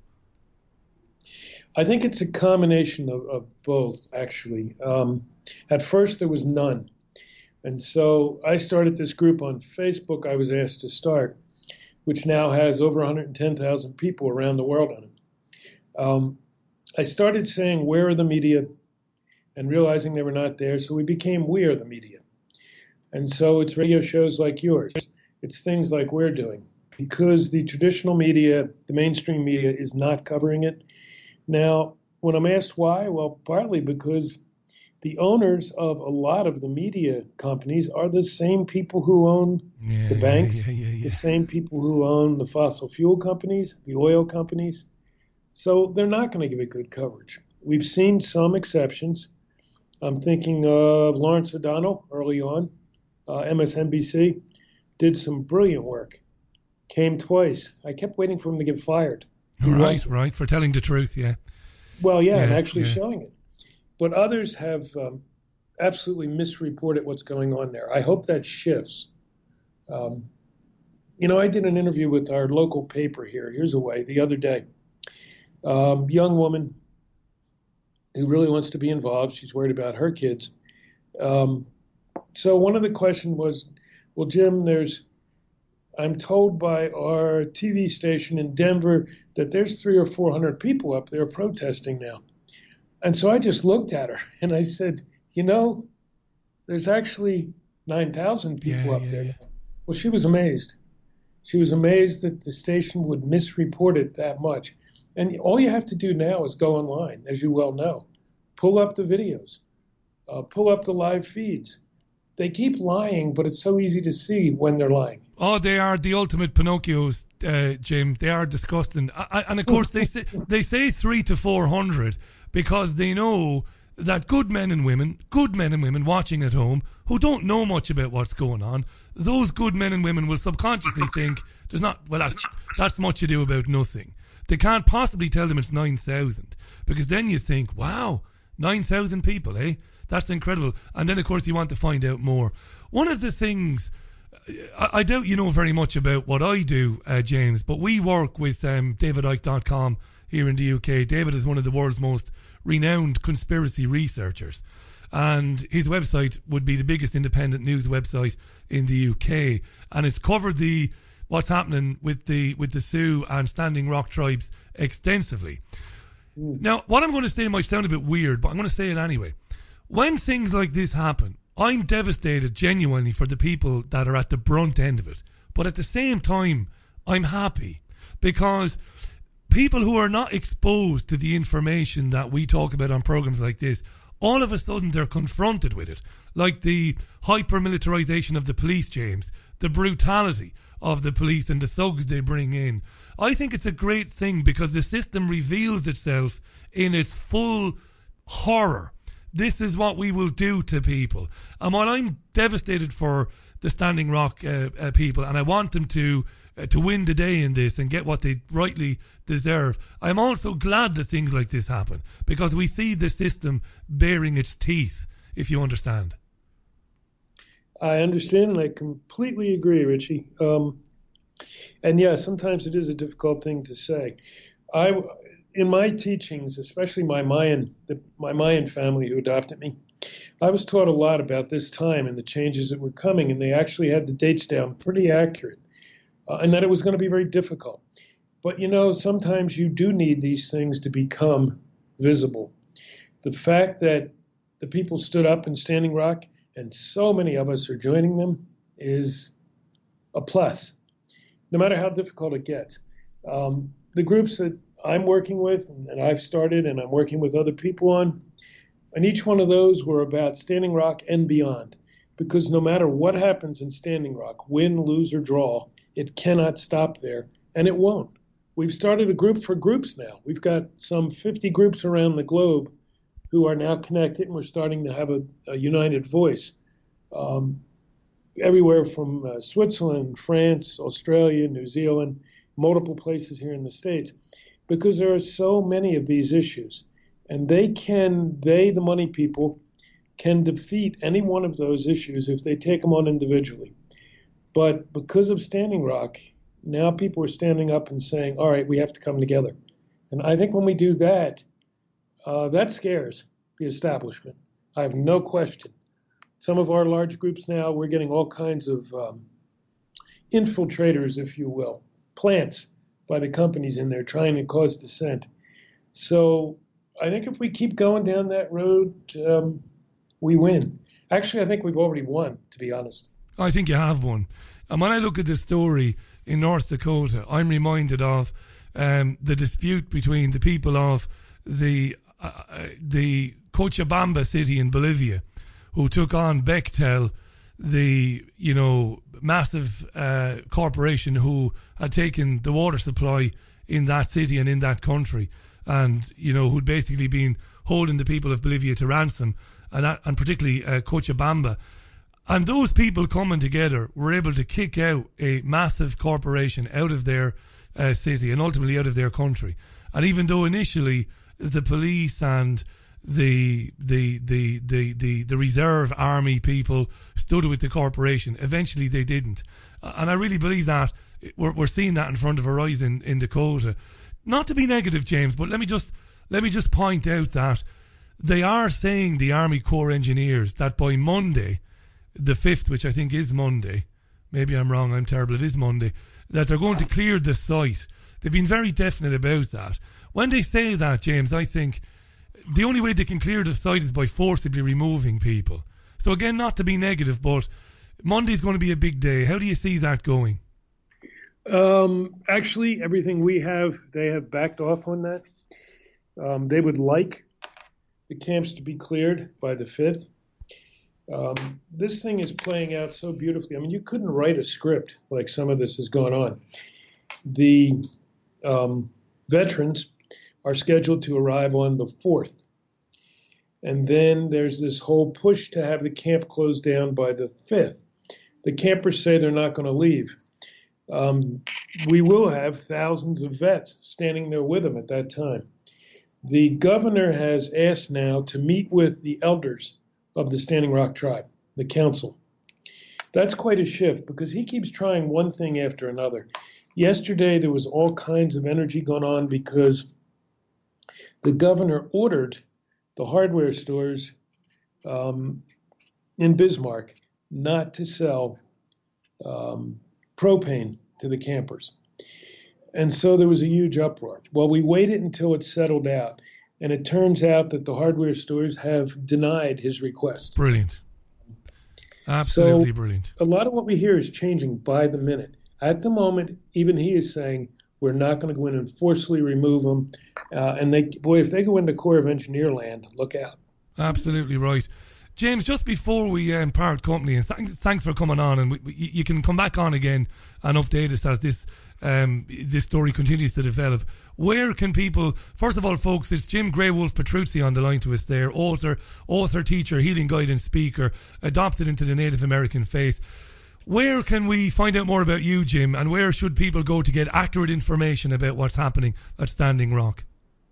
I think it's a combination of both, actually. At first, there was none. And so I started this group on Facebook I was asked to start, which now has over 110,000 people around the world on it. I started saying, where are the media? And realizing they were not there. So we became We Are the Media. And so it's radio shows like yours. It's things like we're doing. Because the traditional media, the mainstream media, is not covering it. Now, when I'm asked why, well, partly because the owners of a lot of the media companies are the same people who own the banks, the same people who own the fossil fuel companies, the oil companies. So they're not going to give it good coverage. We've seen some exceptions. I'm thinking of Lawrence O'Donnell early on. MSNBC did some brilliant work. Came twice. I kept waiting for him to get fired. Right, for telling the truth, yeah. Well, and actually showing it. But others have absolutely misreported what's going on there. I hope that shifts. I did an interview with our local paper here, Here's a Way, the other day. Young woman who really wants to be involved. She's worried about her kids. So one of the questions was, well, Jim, I'm told by our TV station in Denver that there's 300 or 400 people up there protesting now. And so I just looked at her and I said, there's actually 9,000 people up there now. Well, she was amazed. She was amazed that the station would misreport it that much. And all you have to do now is go online, as you well know. Pull up the videos. Pull up the live feeds. They keep lying, but it's so easy to see when they're lying. Oh, they are the ultimate Pinocchios, Jim. They are disgusting. And of course, they say 300 to 400 because they know that good men and women watching at home who don't know much about what's going on, those good men and women will subconsciously think that's much ado about nothing. They can't possibly tell them it's 9,000 because then you think, wow, 9,000 people, eh? That's incredible. And then, of course, you want to find out more. One of the things, I doubt you know very much about what I do, James, but we work with DavidIcke.com here in the UK. David is one of the world's most renowned conspiracy researchers. And his website would be the biggest independent news website in the UK. And it's covered what's happening with the Sioux and Standing Rock tribes extensively. Now, what I'm going to say might sound a bit weird, but I'm going to say it anyway. When things like this happen, I'm devastated genuinely for the people that are at the brunt end of it. But at the same time, I'm happy because people who are not exposed to the information that we talk about on programs like this, all of a sudden they're confronted with it. Like the hyper-militarization of the police, James, the brutality of the police and the thugs they bring in. I think it's a great thing because the system reveals itself in its full horror. This is what we will do to people. And while I'm devastated for the Standing Rock people, and I want them to win the day in this and get what they rightly deserve, I'm also glad that things like this happen because we see the system baring its teeth, if you understand. I understand and I completely agree, Richie. And yeah, sometimes it is a difficult thing to say. in my teachings, especially my Mayan family who adopted me, I was taught a lot about this time and the changes that were coming, and they actually had the dates down pretty accurate, and that it was going to be very difficult. But, sometimes you do need these things to become visible. The fact that the people stood up in Standing Rock, and so many of us are joining them, is a plus, no matter how difficult it gets. The groups that I'm working with, and I've started, and I'm working with other people on, and each one of those were about Standing Rock and beyond. Because no matter what happens in Standing Rock, win, lose, or draw, it cannot stop there, and it won't. We've started a group for groups now. We've got some 50 groups around the globe who are now connected, and we're starting to have a united voice. Everywhere from Switzerland, France, Australia, New Zealand, multiple places here in the States, because there are so many of these issues. And the money people, can defeat any one of those issues if they take them on individually. But because of Standing Rock, now people are standing up and saying, all right, we have to come together. And I think when we do that, that scares the establishment. I have no question. Some of our large groups now, we're getting all kinds of infiltrators, if you will, plants by the companies in there trying to cause dissent. So I think if we keep going down that road, we win. Actually, I think we've already won, to be honest. I think you have won. And when I look at this story in North Dakota, I'm reminded of the dispute between the people of the Cochabamba city in Bolivia, who took on Bechtel, the massive corporation who had taken the water supply in that city and in that country, and who'd basically been holding the people of Bolivia to ransom, and particularly Cochabamba. And those people coming together were able to kick out a massive corporation out of their city and ultimately out of their country. And even though initially the police and the reserve army people stood with the corporation, eventually they didn't. And I really believe that we're seeing that in front of our eyes in Dakota. Not to be negative, James, but let me just point out that they are saying, the Army Corps engineers, that by Monday, the 5th, which I think is Monday, maybe I'm wrong, I'm terrible, it is Monday, that they're going to clear the site. They've been very definite about that. When they say that, James, I think the only way they can clear the site is by forcibly removing people. So again, not to be negative, but Monday's going to be a big day. How do you see that going? Actually, everything we have, they have backed off on that. They would like the camps to be cleared by the 5th. This thing is playing out so beautifully. I mean, you couldn't write a script like some of this has gone on. The veterans are scheduled to arrive on the 4th. And then there's this whole push to have the camp closed down by the 5th. The campers say they're not going to leave. We will have thousands of vets standing there with them at that time. The governor has asked now to meet with the elders of the Standing Rock tribe, the council. That's quite a shift because he keeps trying one thing after another. Yesterday, there was all kinds of energy going on because the governor ordered the hardware stores in Bismarck not to sell propane to the campers. And so there was a huge uproar. Well, we waited until it settled out, and it turns out that the hardware stores have denied his request. Brilliant. Absolutely brilliant. A lot of what we hear is changing by the minute. At the moment, even he is saying, we're not going to go in and forcibly remove them. And if they go into Corps of Engineer land, look out. Absolutely right. James, just before we part company, and thanks for coming on, and you can come back on again and update us as this story continues to develop. Where can people, first of all, folks, it's Jim Grey Wolf Petruzzi on the line to us there, author, teacher, healing guide and speaker, adopted into the Native American faith. Where can we find out more about you, Jim, and where should people go to get accurate information about what's happening at Standing Rock?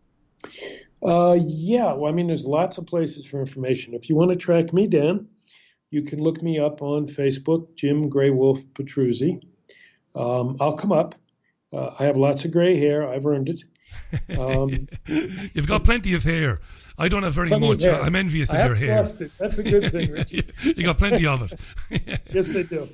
There's lots of places for information. If you want to track me down, you can look me up on Facebook, Jim Grey Wolf Petruzzi. I'll come up. I have lots of gray hair. I've earned it. You've got plenty of hair. I don't have very much. I'm envious of your hair. Lost it. That's a good thing, Richie. You got plenty of it. Yes, they do.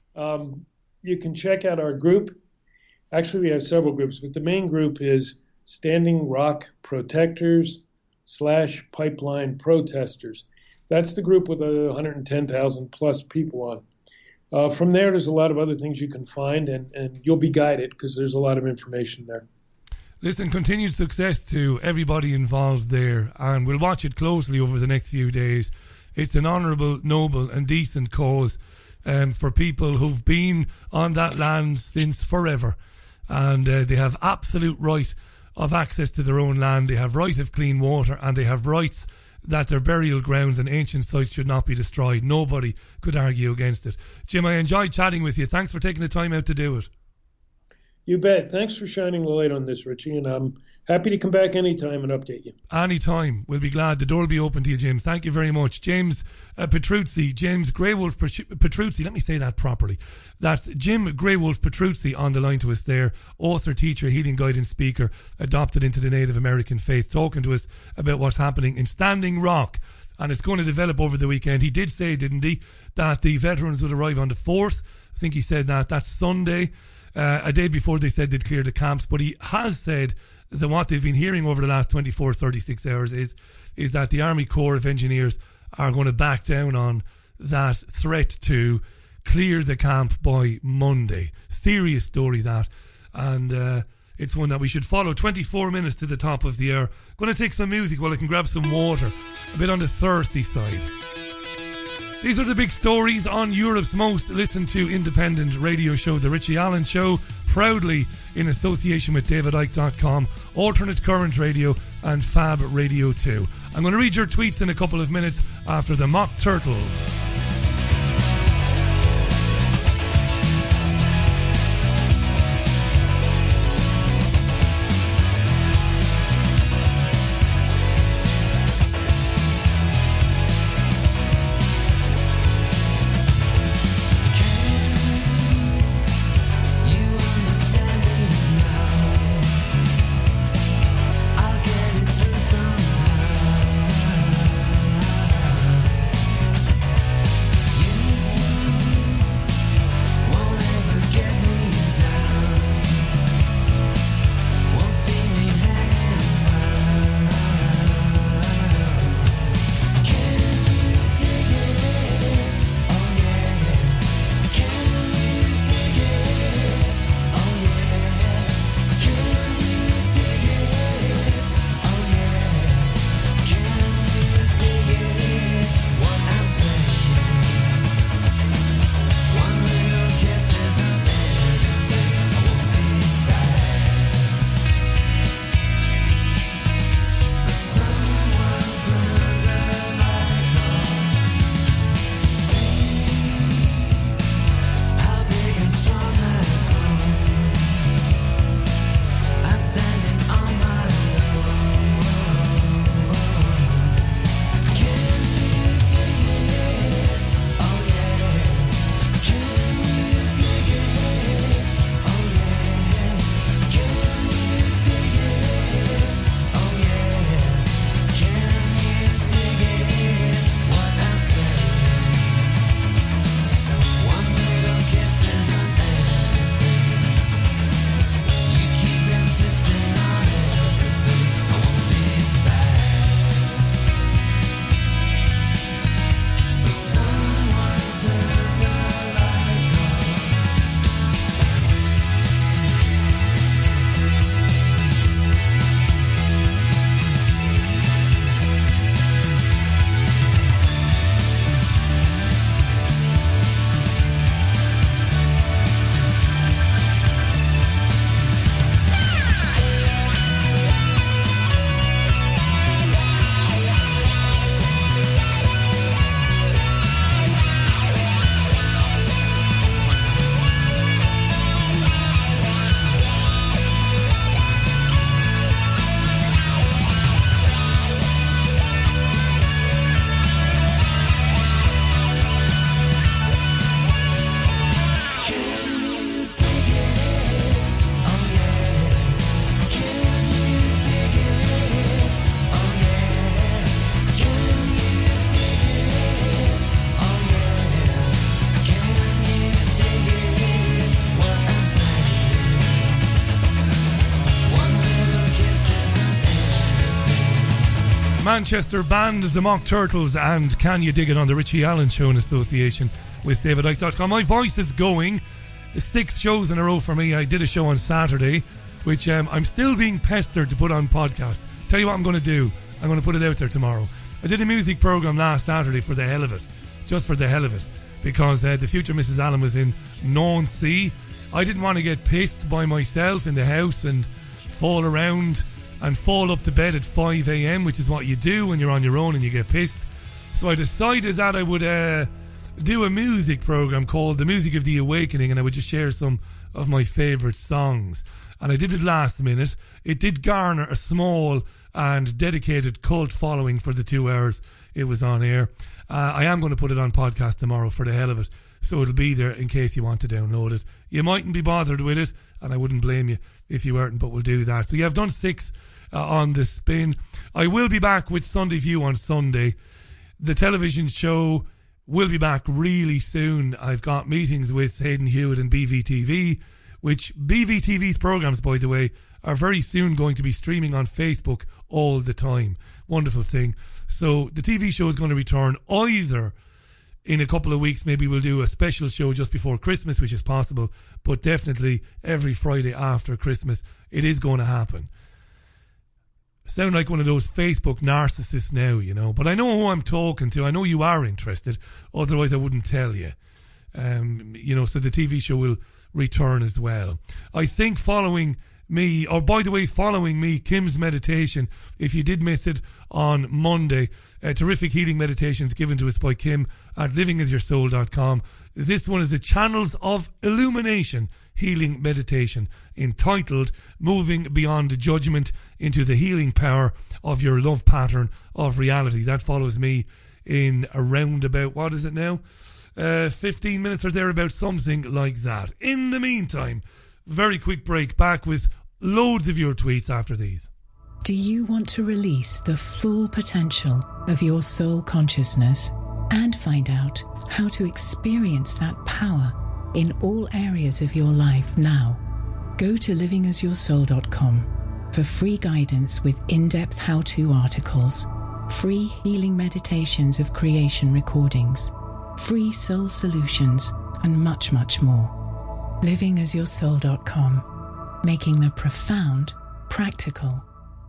You can check out our group. Actually, we have several groups, but the main group is Standing Rock Protectors / Pipeline Protesters. That's the group with 110,000 plus people on. From there's a lot of other things you can find, and you'll be guided because there's a lot of information there. Listen, continued success to everybody involved there, and we'll watch it closely over the next few days. It's an honourable, noble and decent cause for people who've been on that land since forever, and they have absolute right of access to their own land. They have right of clean water, and they have rights that their burial grounds and ancient sites should not be destroyed. Nobody could argue against it. Jim, I enjoyed chatting with you. Thanks for taking the time out to do it. You bet. Thanks for shining the light on this, Richie, and I'm happy to come back anytime and update you. Anytime. We'll be glad. The door will be open to you, Jim. Thank you very much. James Petruzzi, James Greywolf Petruzzi, let me say that properly. That's Jim Greywolf Petruzzi on the line to us there, author, teacher, healing guide and speaker, adopted into the Native American faith, talking to us about what's happening in Standing Rock. And it's going to develop over the weekend. He did say, didn't he, that the veterans would arrive on the 4th. I think he said that's Sunday. A day before they said they'd clear the camps, but he has said that what they've been hearing over the last 24, 36 hours is that the Army Corps of Engineers are going to back down on that threat to clear the camp by Monday. Serious story, that. And it's one that we should follow. 24 minutes to the top of the hour. Going to take some music while I can grab some water. A bit on the thirsty side. These are the big stories on Europe's most listened to independent radio show, The Richie Allen Show, proudly in association with DavidIke.com, Alternate Current Radio and Fab Radio 2. I'm going to read your tweets in a couple of minutes after the Mock Turtles. Manchester band The Mock Turtles and Can You Dig It on the Richie Allen Show in association with DavidIke.com. My voice is going. 6 shows in a row for me. I did a show on Saturday, which I'm still being pestered to put on podcast. Tell you what I'm going to do. I'm going to put it out there tomorrow. I did a music programme last Saturday for the hell of it. Just for the hell of it. Because the future Mrs. Allen was in Nancy. I didn't want to get pissed by myself in the house and fall around and fall up to bed at 5 a.m, which is what you do when you're on your own and you get pissed. So I decided that I would do a music program called The Music of the Awakening, and I would just share some of my favourite songs. And I did it last minute. It did garner a small and dedicated cult following for the 2 hours it was on air. I am going to put it on podcast tomorrow for the hell of it, so it'll be there in case you want to download it. You mightn't be bothered with it, and I wouldn't blame you if you weren't, but we'll do that. So yeah, I've done 6 on the spin. I will be back with Sunday View on Sunday. The television show will be back really soon. I've got meetings with Hayden Hewitt and BVTV, which BVTV's programmes, by the way, are very soon going to be streaming on Facebook all the time. Wonderful thing. So the TV show is going to return either in a couple of weeks. Maybe we'll do a special show just before Christmas, which is possible, but definitely every Friday after Christmas it is going to happen. Sound like one of those Facebook narcissists now, you know, but I know who I'm talking to. I know you are interested, otherwise I wouldn't tell you. You know, so the TV show will return as well. I think following me, or by the way, following me, Kim's meditation, if you did miss it on Monday, terrific healing meditations given to us by Kim at livingasyoursoul.com. This one is the Channels of Illumination healing meditation entitled Moving Beyond Judgment into the Healing Power of Your Love Pattern of Reality. That follows me in around about, what is it now? 15 minutes or thereabout, something like that. In the meantime, very quick break, back with loads of your tweets after these. Do you want to release the full potential of your soul consciousness and find out how to experience that power in all areas of your life now? Go to livingasyoursoul.com for free guidance with in-depth how-to articles, free healing meditations of creation recordings, free soul solutions, and much, much more. livingasyoursoul.com, making the profound practical.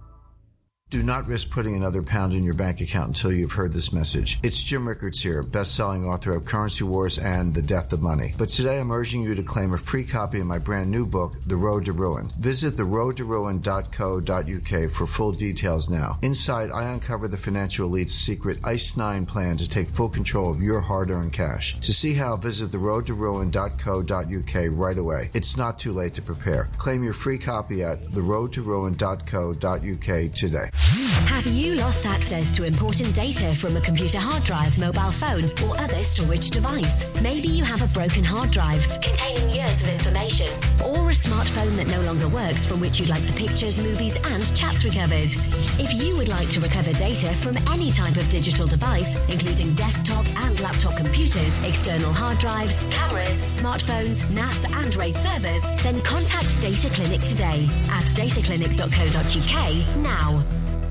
Do not risk putting another pound in your bank account until you've heard this message. It's Jim Rickards here, best-selling author of Currency Wars and The Death of Money. But today I'm urging you to claim a free copy of my brand new book, The Road to Ruin. Visit theroadtoruin.co.uk for full details now. Inside, I uncover the financial elite's secret ICE9 plan to take full control of your hard-earned cash. To see how, visit theroadtoruin.co.uk right away. It's not too late to prepare. Claim your free copy at theroadtoruin.co.uk today. Have you lost access to important data from a computer hard drive, mobile phone, or other storage device? Maybe you have a broken hard drive containing years of information, or a smartphone that no longer works from which you'd like the pictures, movies, and chats recovered. If you would like to recover data from any type of digital device, including desktop and laptop computers, external hard drives, cameras, smartphones, NAS, and RAID servers, then contact Data Clinic today at dataclinic.co.uk now.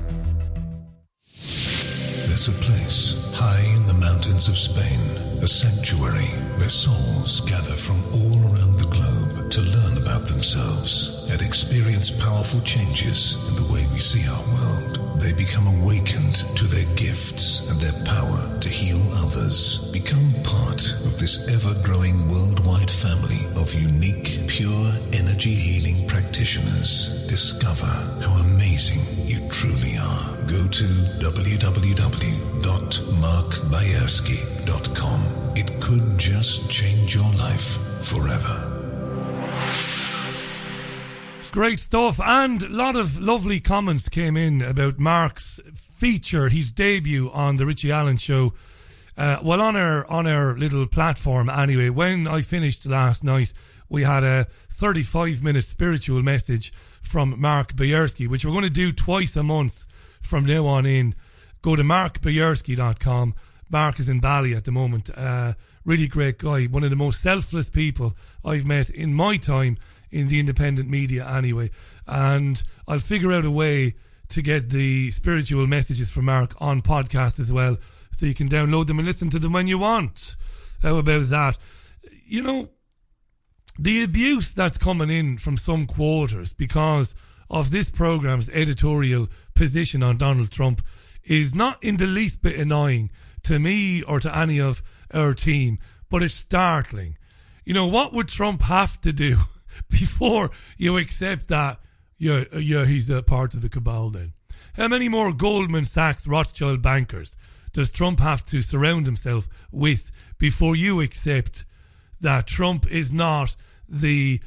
There's a place high in the mountains of Spain, a sanctuary where souls gather from all around the globe to learn about themselves and experience powerful changes in the way we see our world. They become awakened to their gifts and their power to heal others. Become part of this ever-growing worldwide family of unique, pure energy healing practitioners. Discover how amazing you truly are. Go to www.markbayerski.com. It could just change your life forever. Great stuff, and a lot of lovely comments came in about Mark's feature, his debut on the Richie Allen Show. Well, on our little platform anyway, when I finished last night, we had a 35-minute spiritual message from Mark Bayerski, which we're going to do twice a month from now on in. Go to markbayerski.com. Mark is in Bali at the moment. Really great guy. One of the most selfless people I've met in my time in the independent media anyway. And I'll figure out a way to get the spiritual messages from Mark on podcast as well, so you can download them and listen to them when you want. How about that? You know, the abuse that's coming in from some quarters because of this program's editorial position on Donald Trump is not in the least bit annoying to me or to any of our team, but it's startling. You know, what would Trump have to do before you accept that, yeah, he's a part of the cabal then? How many more Goldman Sachs, Rothschild bankers does Trump have to surround himself with before you accept that Trump is not the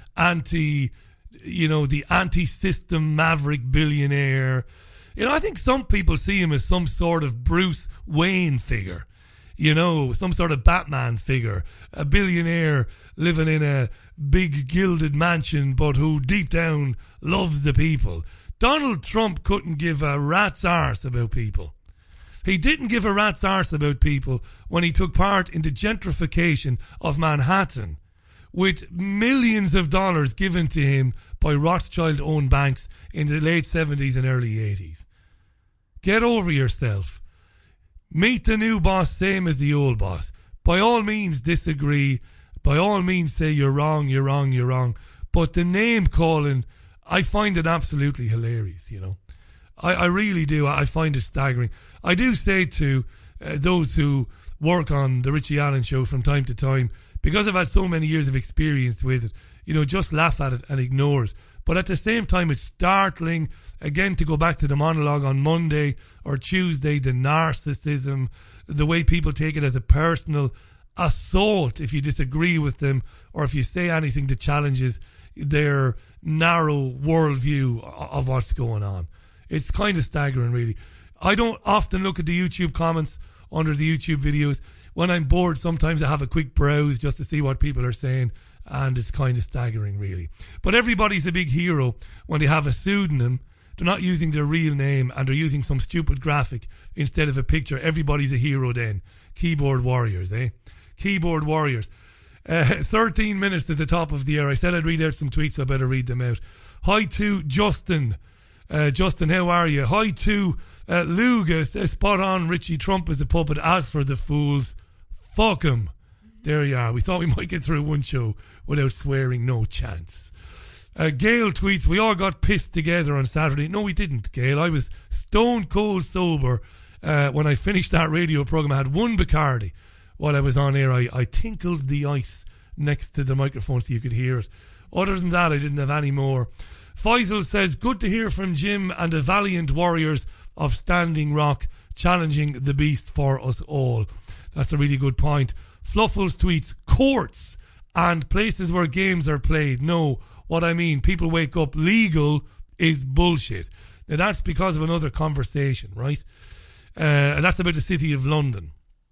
anti-system maverick billionaire? You know, I think some people see him as some sort of Bruce Wayne figure. You know, some sort of Batman figure, a billionaire living in a big gilded mansion, but who deep down loves the people. Donald Trump couldn't give a rat's arse about people. He didn't give a rat's arse about people when he took part in the gentrification of Manhattan, with millions of dollars given to him by Rothschild-owned banks in the late 70s and early 80s. Get over yourself. Meet the new boss, same as the old boss. By all means, disagree. By all means, say you're wrong, you're wrong, you're wrong. But the name calling, I find it absolutely hilarious, you know. I really do. I find it staggering. I do say to those who work on the Richie Allen Show from time to time, because I've had so many years of experience with it, you know, just laugh at it and ignore it. But at the same time, it's startling, again, to go back to the monologue on Monday or Tuesday, the narcissism, the way people take it as a personal assault if you disagree with them or if you say anything that challenges their narrow worldview of what's going on. It's kind of staggering, really. I don't often look at the YouTube comments under the YouTube videos. When I'm bored, sometimes I have a quick browse just to see what people are saying, and it's kind of staggering, really. But everybody's a big hero when they have a pseudonym. They're not using their real name, and they're using some stupid graphic instead of a picture. Everybody's a hero then. Keyboard warriors, eh? Keyboard warriors. 13 minutes to the top of the hour. I said I'd read out some tweets, so I better read them out. Hi to Justin. Justin, how are you? Hi to Lugas. Spot on, Richie. Trump is a puppet. As for the fools, fuck him. There you are. We thought we might get through one show without swearing. No chance. Gail tweets, we all got pissed together on Saturday. No, we didn't, Gail. I was stone cold sober when I finished that radio program. I had one Bacardi while I was on air. I tinkled the ice next to the microphone so you could hear it. Other than that, I didn't have any more. Faisal says, good to hear from Jim and the valiant warriors of Standing Rock challenging the beast for us all. That's a really good point. Fluffles tweets, courts and places where games are played. No, what I mean, people wake up, legal is bullshit. Now that's because of another conversation, right? And that's about the City of London.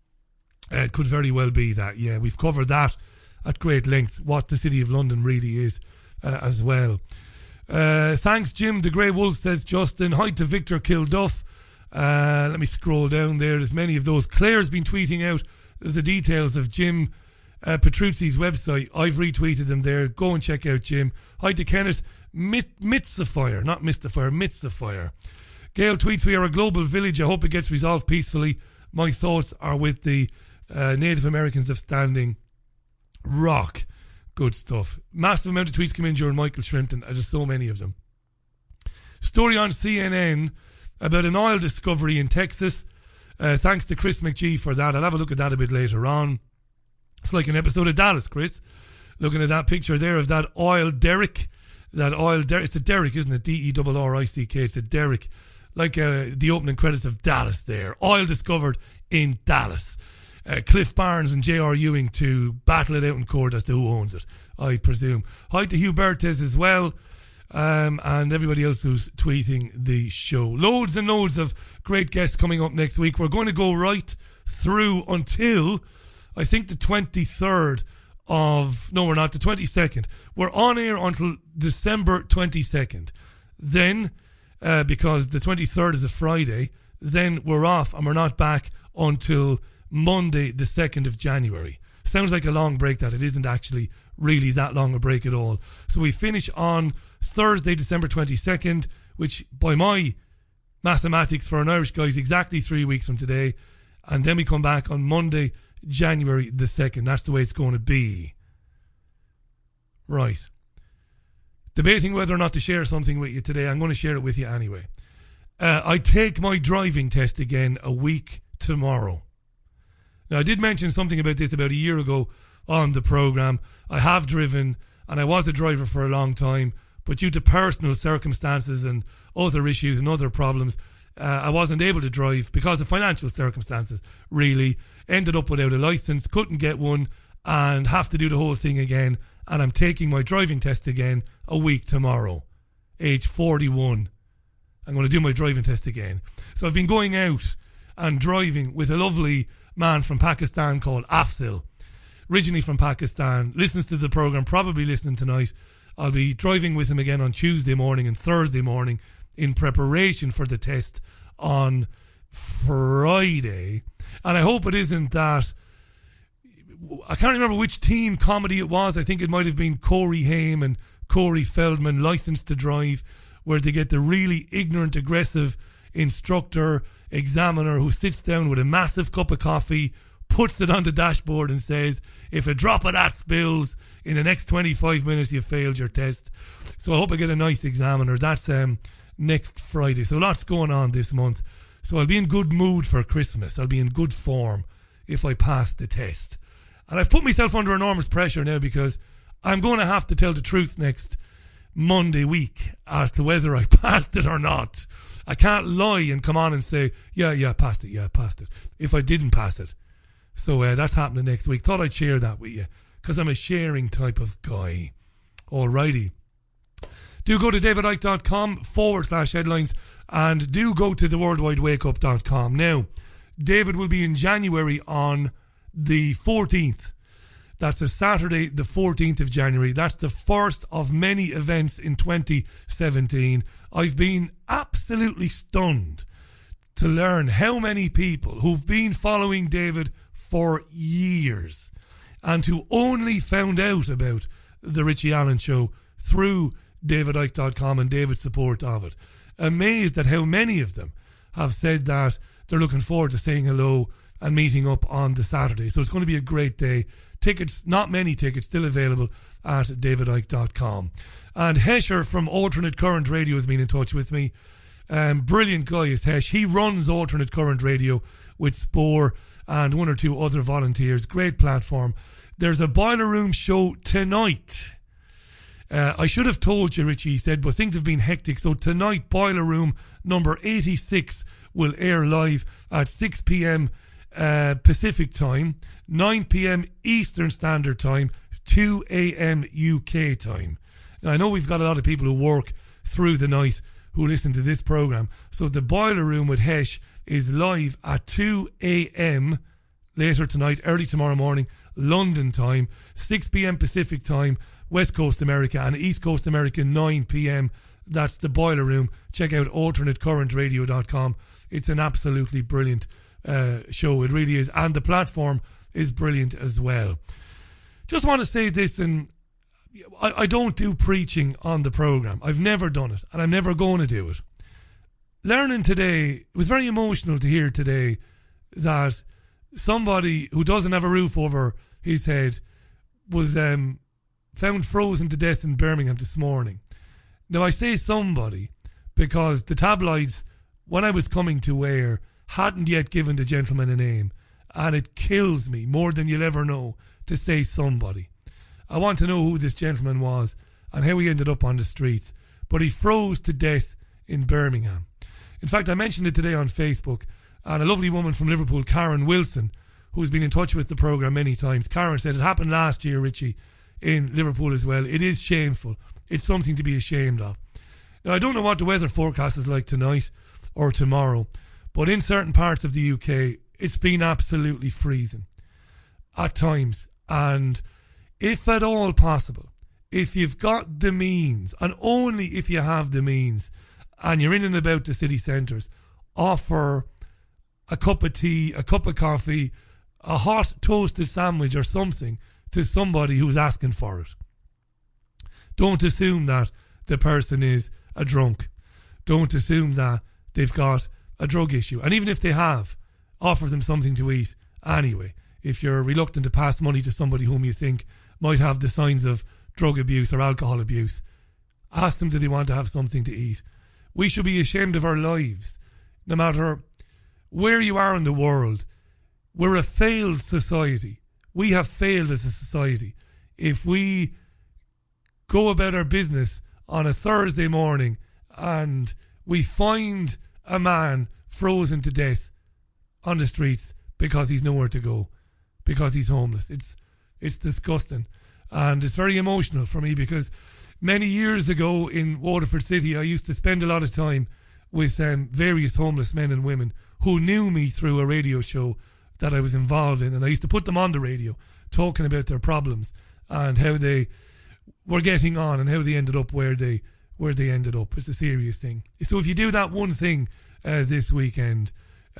It could very well be that, yeah. We've covered that at great length, what the City of London really is as well. Thanks, Jim. The Grey Wolf, says Justin. Hi to Victor Kilduff. Let me scroll down there. There's many of those. Claire's been tweeting out the details of Jim Petruzzi's website. I've retweeted them there. Go and check out Jim. Hi to Kenneth Mitzifier, not Mystifier, Mitzifier. Gail tweets, we are a global village. I hope it gets resolved peacefully. My thoughts are with the Native Americans of Standing Rock. Good stuff. Massive amount of tweets come in during Michael Shrimpton. There's so many of them. Story on CNN about an oil discovery in Texas. Thanks to Chris McGee for that. I'll have a look at that a bit later on. It's like an episode of Dallas, Chris. Looking at that picture there of that oil derrick. It's a derrick, isn't it? DERRICK. It's a derrick. Like the opening credits of Dallas there. Oil discovered in Dallas. Cliff Barnes and J.R. Ewing to battle it out in court as to who owns it, I presume. Hi to Hugh Bertes as well, and everybody else who's tweeting the show. Loads and loads of great guests coming up next week. We're going to go right through until, I think, the 23rd of... No, we're not. The 22nd. We're on air until December 22nd. Then, because the 23rd is a Friday, then we're off and we're not back until Monday, the 2nd of January. Sounds like a long break, that it isn't actually really that long a break at all. So we finish on Thursday, December 22nd, which by my mathematics for an Irish guy is exactly 3 weeks from today. And then we come back on Monday, January the 2nd. That's the way it's going to be. Right. Debating whether or not to share something with you today. I'm going to share it with you anyway. I take my driving test again a week tomorrow. Now, I did mention something about this about a year ago on the programme. I have driven, and I was a driver for a long time, but due to personal circumstances and other issues and other problems, I wasn't able to drive because of financial circumstances, really. Ended up without a licence, couldn't get one, and have to do the whole thing again. And I'm taking my driving test again a week tomorrow, age 41. I'm going to do my driving test again. So I've been going out and driving with a lovely man from Pakistan called Afzal, originally from Pakistan, listens to the programme, probably listening tonight. I'll be driving with him again on Tuesday morning and Thursday morning in preparation for the test on Friday. And I hope it isn't that, I can't remember which teen comedy it was. I think it might have been Corey Haim and Corey Feldman, Licensed to Drive, where they get the really ignorant, aggressive instructor, examiner who sits down with a massive cup of coffee, puts it on the dashboard and says, if a drop of that spills in the next 25 minutes, you've failed your test. So I hope I get a nice examiner. That's next Friday. So lots going on this month. So I'll be in good mood for Christmas. I'll be in good form if I pass the test. And I've put myself under enormous pressure now because I'm going to have to tell the truth next Monday week as to whether I passed it or not. I can't lie and come on and say, yeah, passed it, if I didn't pass it. So that's happening next week. Thought I'd share that with you because I'm a sharing type of guy. Alrighty. Do go to davidicke.com/headlines and do go to theworldwidewakeup.com. Now, David will be in January on the 14th. That's a Saturday, the 14th of January. That's the first of many events in 2017. I've been absolutely stunned to learn how many people who've been following David for years and who only found out about the Richie Allen Show through davidicke.com and David's support of it. Amazed at how many of them have said that they're looking forward to saying hello and meeting up on the Saturday. So it's going to be a great day. Tickets, not many tickets, still available at davidicke.com. And Hesher from Alternate Current Radio has been in touch with me. Brilliant guy is Hesh. He runs Alternate Current Radio with Spore and one or two other volunteers. Great platform. There's a Boiler Room show tonight. I should have told you, Richie, he said, but things have been hectic. So tonight, Boiler Room number 86 will air live at 6 p.m. Pacific time, 9 p.m. Eastern Standard Time, 2 a.m. UK time. Now, I know we've got a lot of people who work through the night who listen to this programme. So the Boiler Room with Hesh is live at 2 a.m. later tonight, early tomorrow morning, London time, 6 p.m. Pacific time, West Coast America, and East Coast America, 9 p.m. That's the Boiler Room. Check out alternatecurrentradio.com. It's an absolutely brilliant show. It really is. And the platform is brilliant as well. Just want to say this, and I don't do preaching on the programme. I've never done it, and I'm never going to do it. Learning today, it was very emotional to hear today that somebody who doesn't have a roof over his head was found frozen to death in Birmingham this morning. Now, I say somebody because the tabloids, when I was coming to air, hadn't yet given the gentleman a name, and it kills me more than you'll ever know to say somebody. I want to know who this gentleman was and how he ended up on the streets, but he froze to death in Birmingham. In fact, I mentioned it today on Facebook, and a lovely woman from Liverpool, Karen Wilson, who's been in touch with the programme many times, Karen said it happened last year, Richie, in Liverpool as well. It is shameful. It's something to be ashamed of. Now, I don't know what the weather forecast is like tonight or tomorrow, but in certain parts of the UK, it's been absolutely freezing at times. And if at all possible, if you've got the means, and only if you have the means, and you're in and about the city centres, offer a cup of tea, a cup of coffee, a hot toasted sandwich or something to somebody who's asking for it. Don't assume that the person is a drunk. Don't assume that they've got a drug issue. And even if they have, offer them something to eat anyway. If you're reluctant to pass money to somebody whom you think might have the signs of drug abuse or alcohol abuse, ask them, do they want to have something to eat? We should be ashamed of our lives, no matter where you are in the world. We're a failed society. We have failed as a society. If we go about our business on a Thursday morning and we find a man frozen to death on the streets because he's nowhere to go, because he's homeless, it's disgusting. And it's very emotional for me, because many years ago in Waterford City, I used to spend a lot of time with various homeless men and women who knew me through a radio show that I was involved in. And I used to put them on the radio talking about their problems and how they were getting on and how they ended up where they ended up. It's a serious thing. So if you do that one thing this weekend,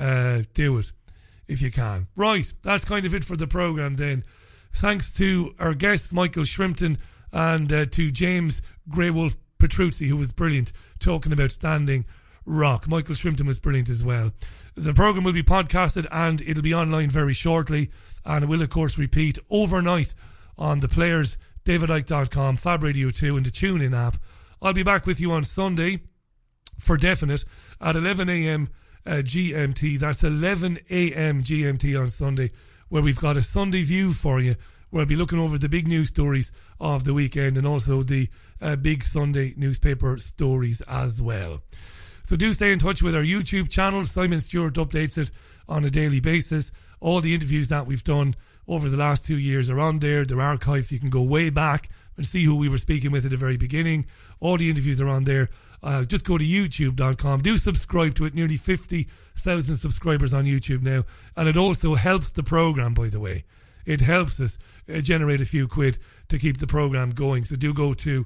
do it if you can. Right, that's kind of it for the programme then. Thanks to our guests, Michael Shrimpton, and to James Greywolf Petruzzi, who was brilliant, talking about Standing Rock. Michael Shrimpton was brilliant as well. The programme will be podcasted and it'll be online very shortly, and it will of course repeat overnight on the Players, davidicke.com, Fab Radio 2 and the TuneIn app. I'll be back with you on Sunday for definite at 11 a.m. GMT. That's 11 a.m. GMT on Sunday, where we've got a Sunday View for you, where I'll be looking over the big news stories of the weekend and also the big Sunday newspaper stories as well. So do stay in touch with our YouTube channel. Simon Stewart updates it on a daily basis. All the interviews that we've done over the last 2 years are on there. They're archived. You can go way back and see who we were speaking with at the very beginning. All the interviews are on there. Just go to youtube.com. Do subscribe to it. Nearly 50,000 subscribers on YouTube now. And it also helps the programme, by the way. It helps us generate a few quid to keep the programme going. So do go to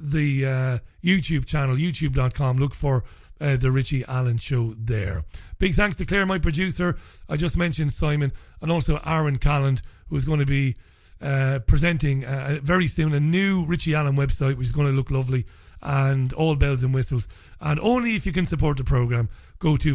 the YouTube channel, youtube.com. Look for the Richie Allen Show there. Big thanks to Claire, my producer. I just mentioned Simon, and also Aaron Calland, who's going to be presenting very soon a new Richie Allen website, which is going to look lovely, and all bells and whistles. And only if you can support the programme, go to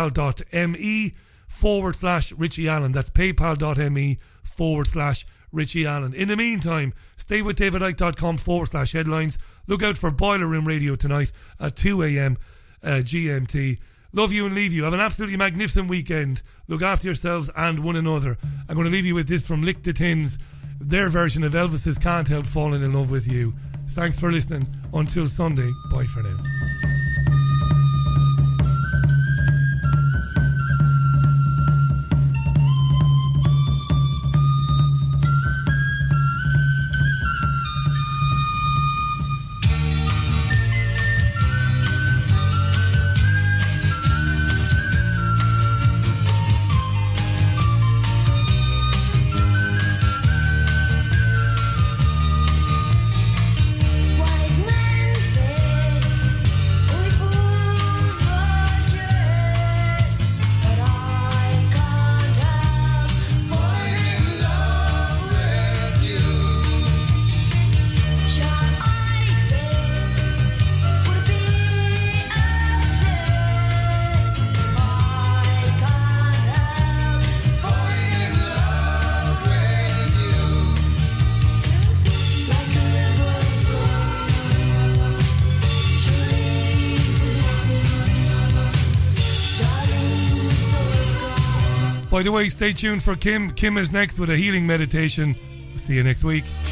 paypal.me/Richie Allen. That's paypal.me/Richie Allen. In the meantime, stay with davidicke.com/headlines. Look out for Boiler Room Radio tonight at 2 a.m. GMT. Love you and leave you. Have an absolutely magnificent weekend. Look after yourselves and one another. I'm going to leave you with this from Lick the Tins, their version of Elvis's Can't Help Falling in Love with You. Thanks for listening. Until Sunday, bye for now. By the way, stay tuned for Kim. Kim is next with a healing meditation. See you next week.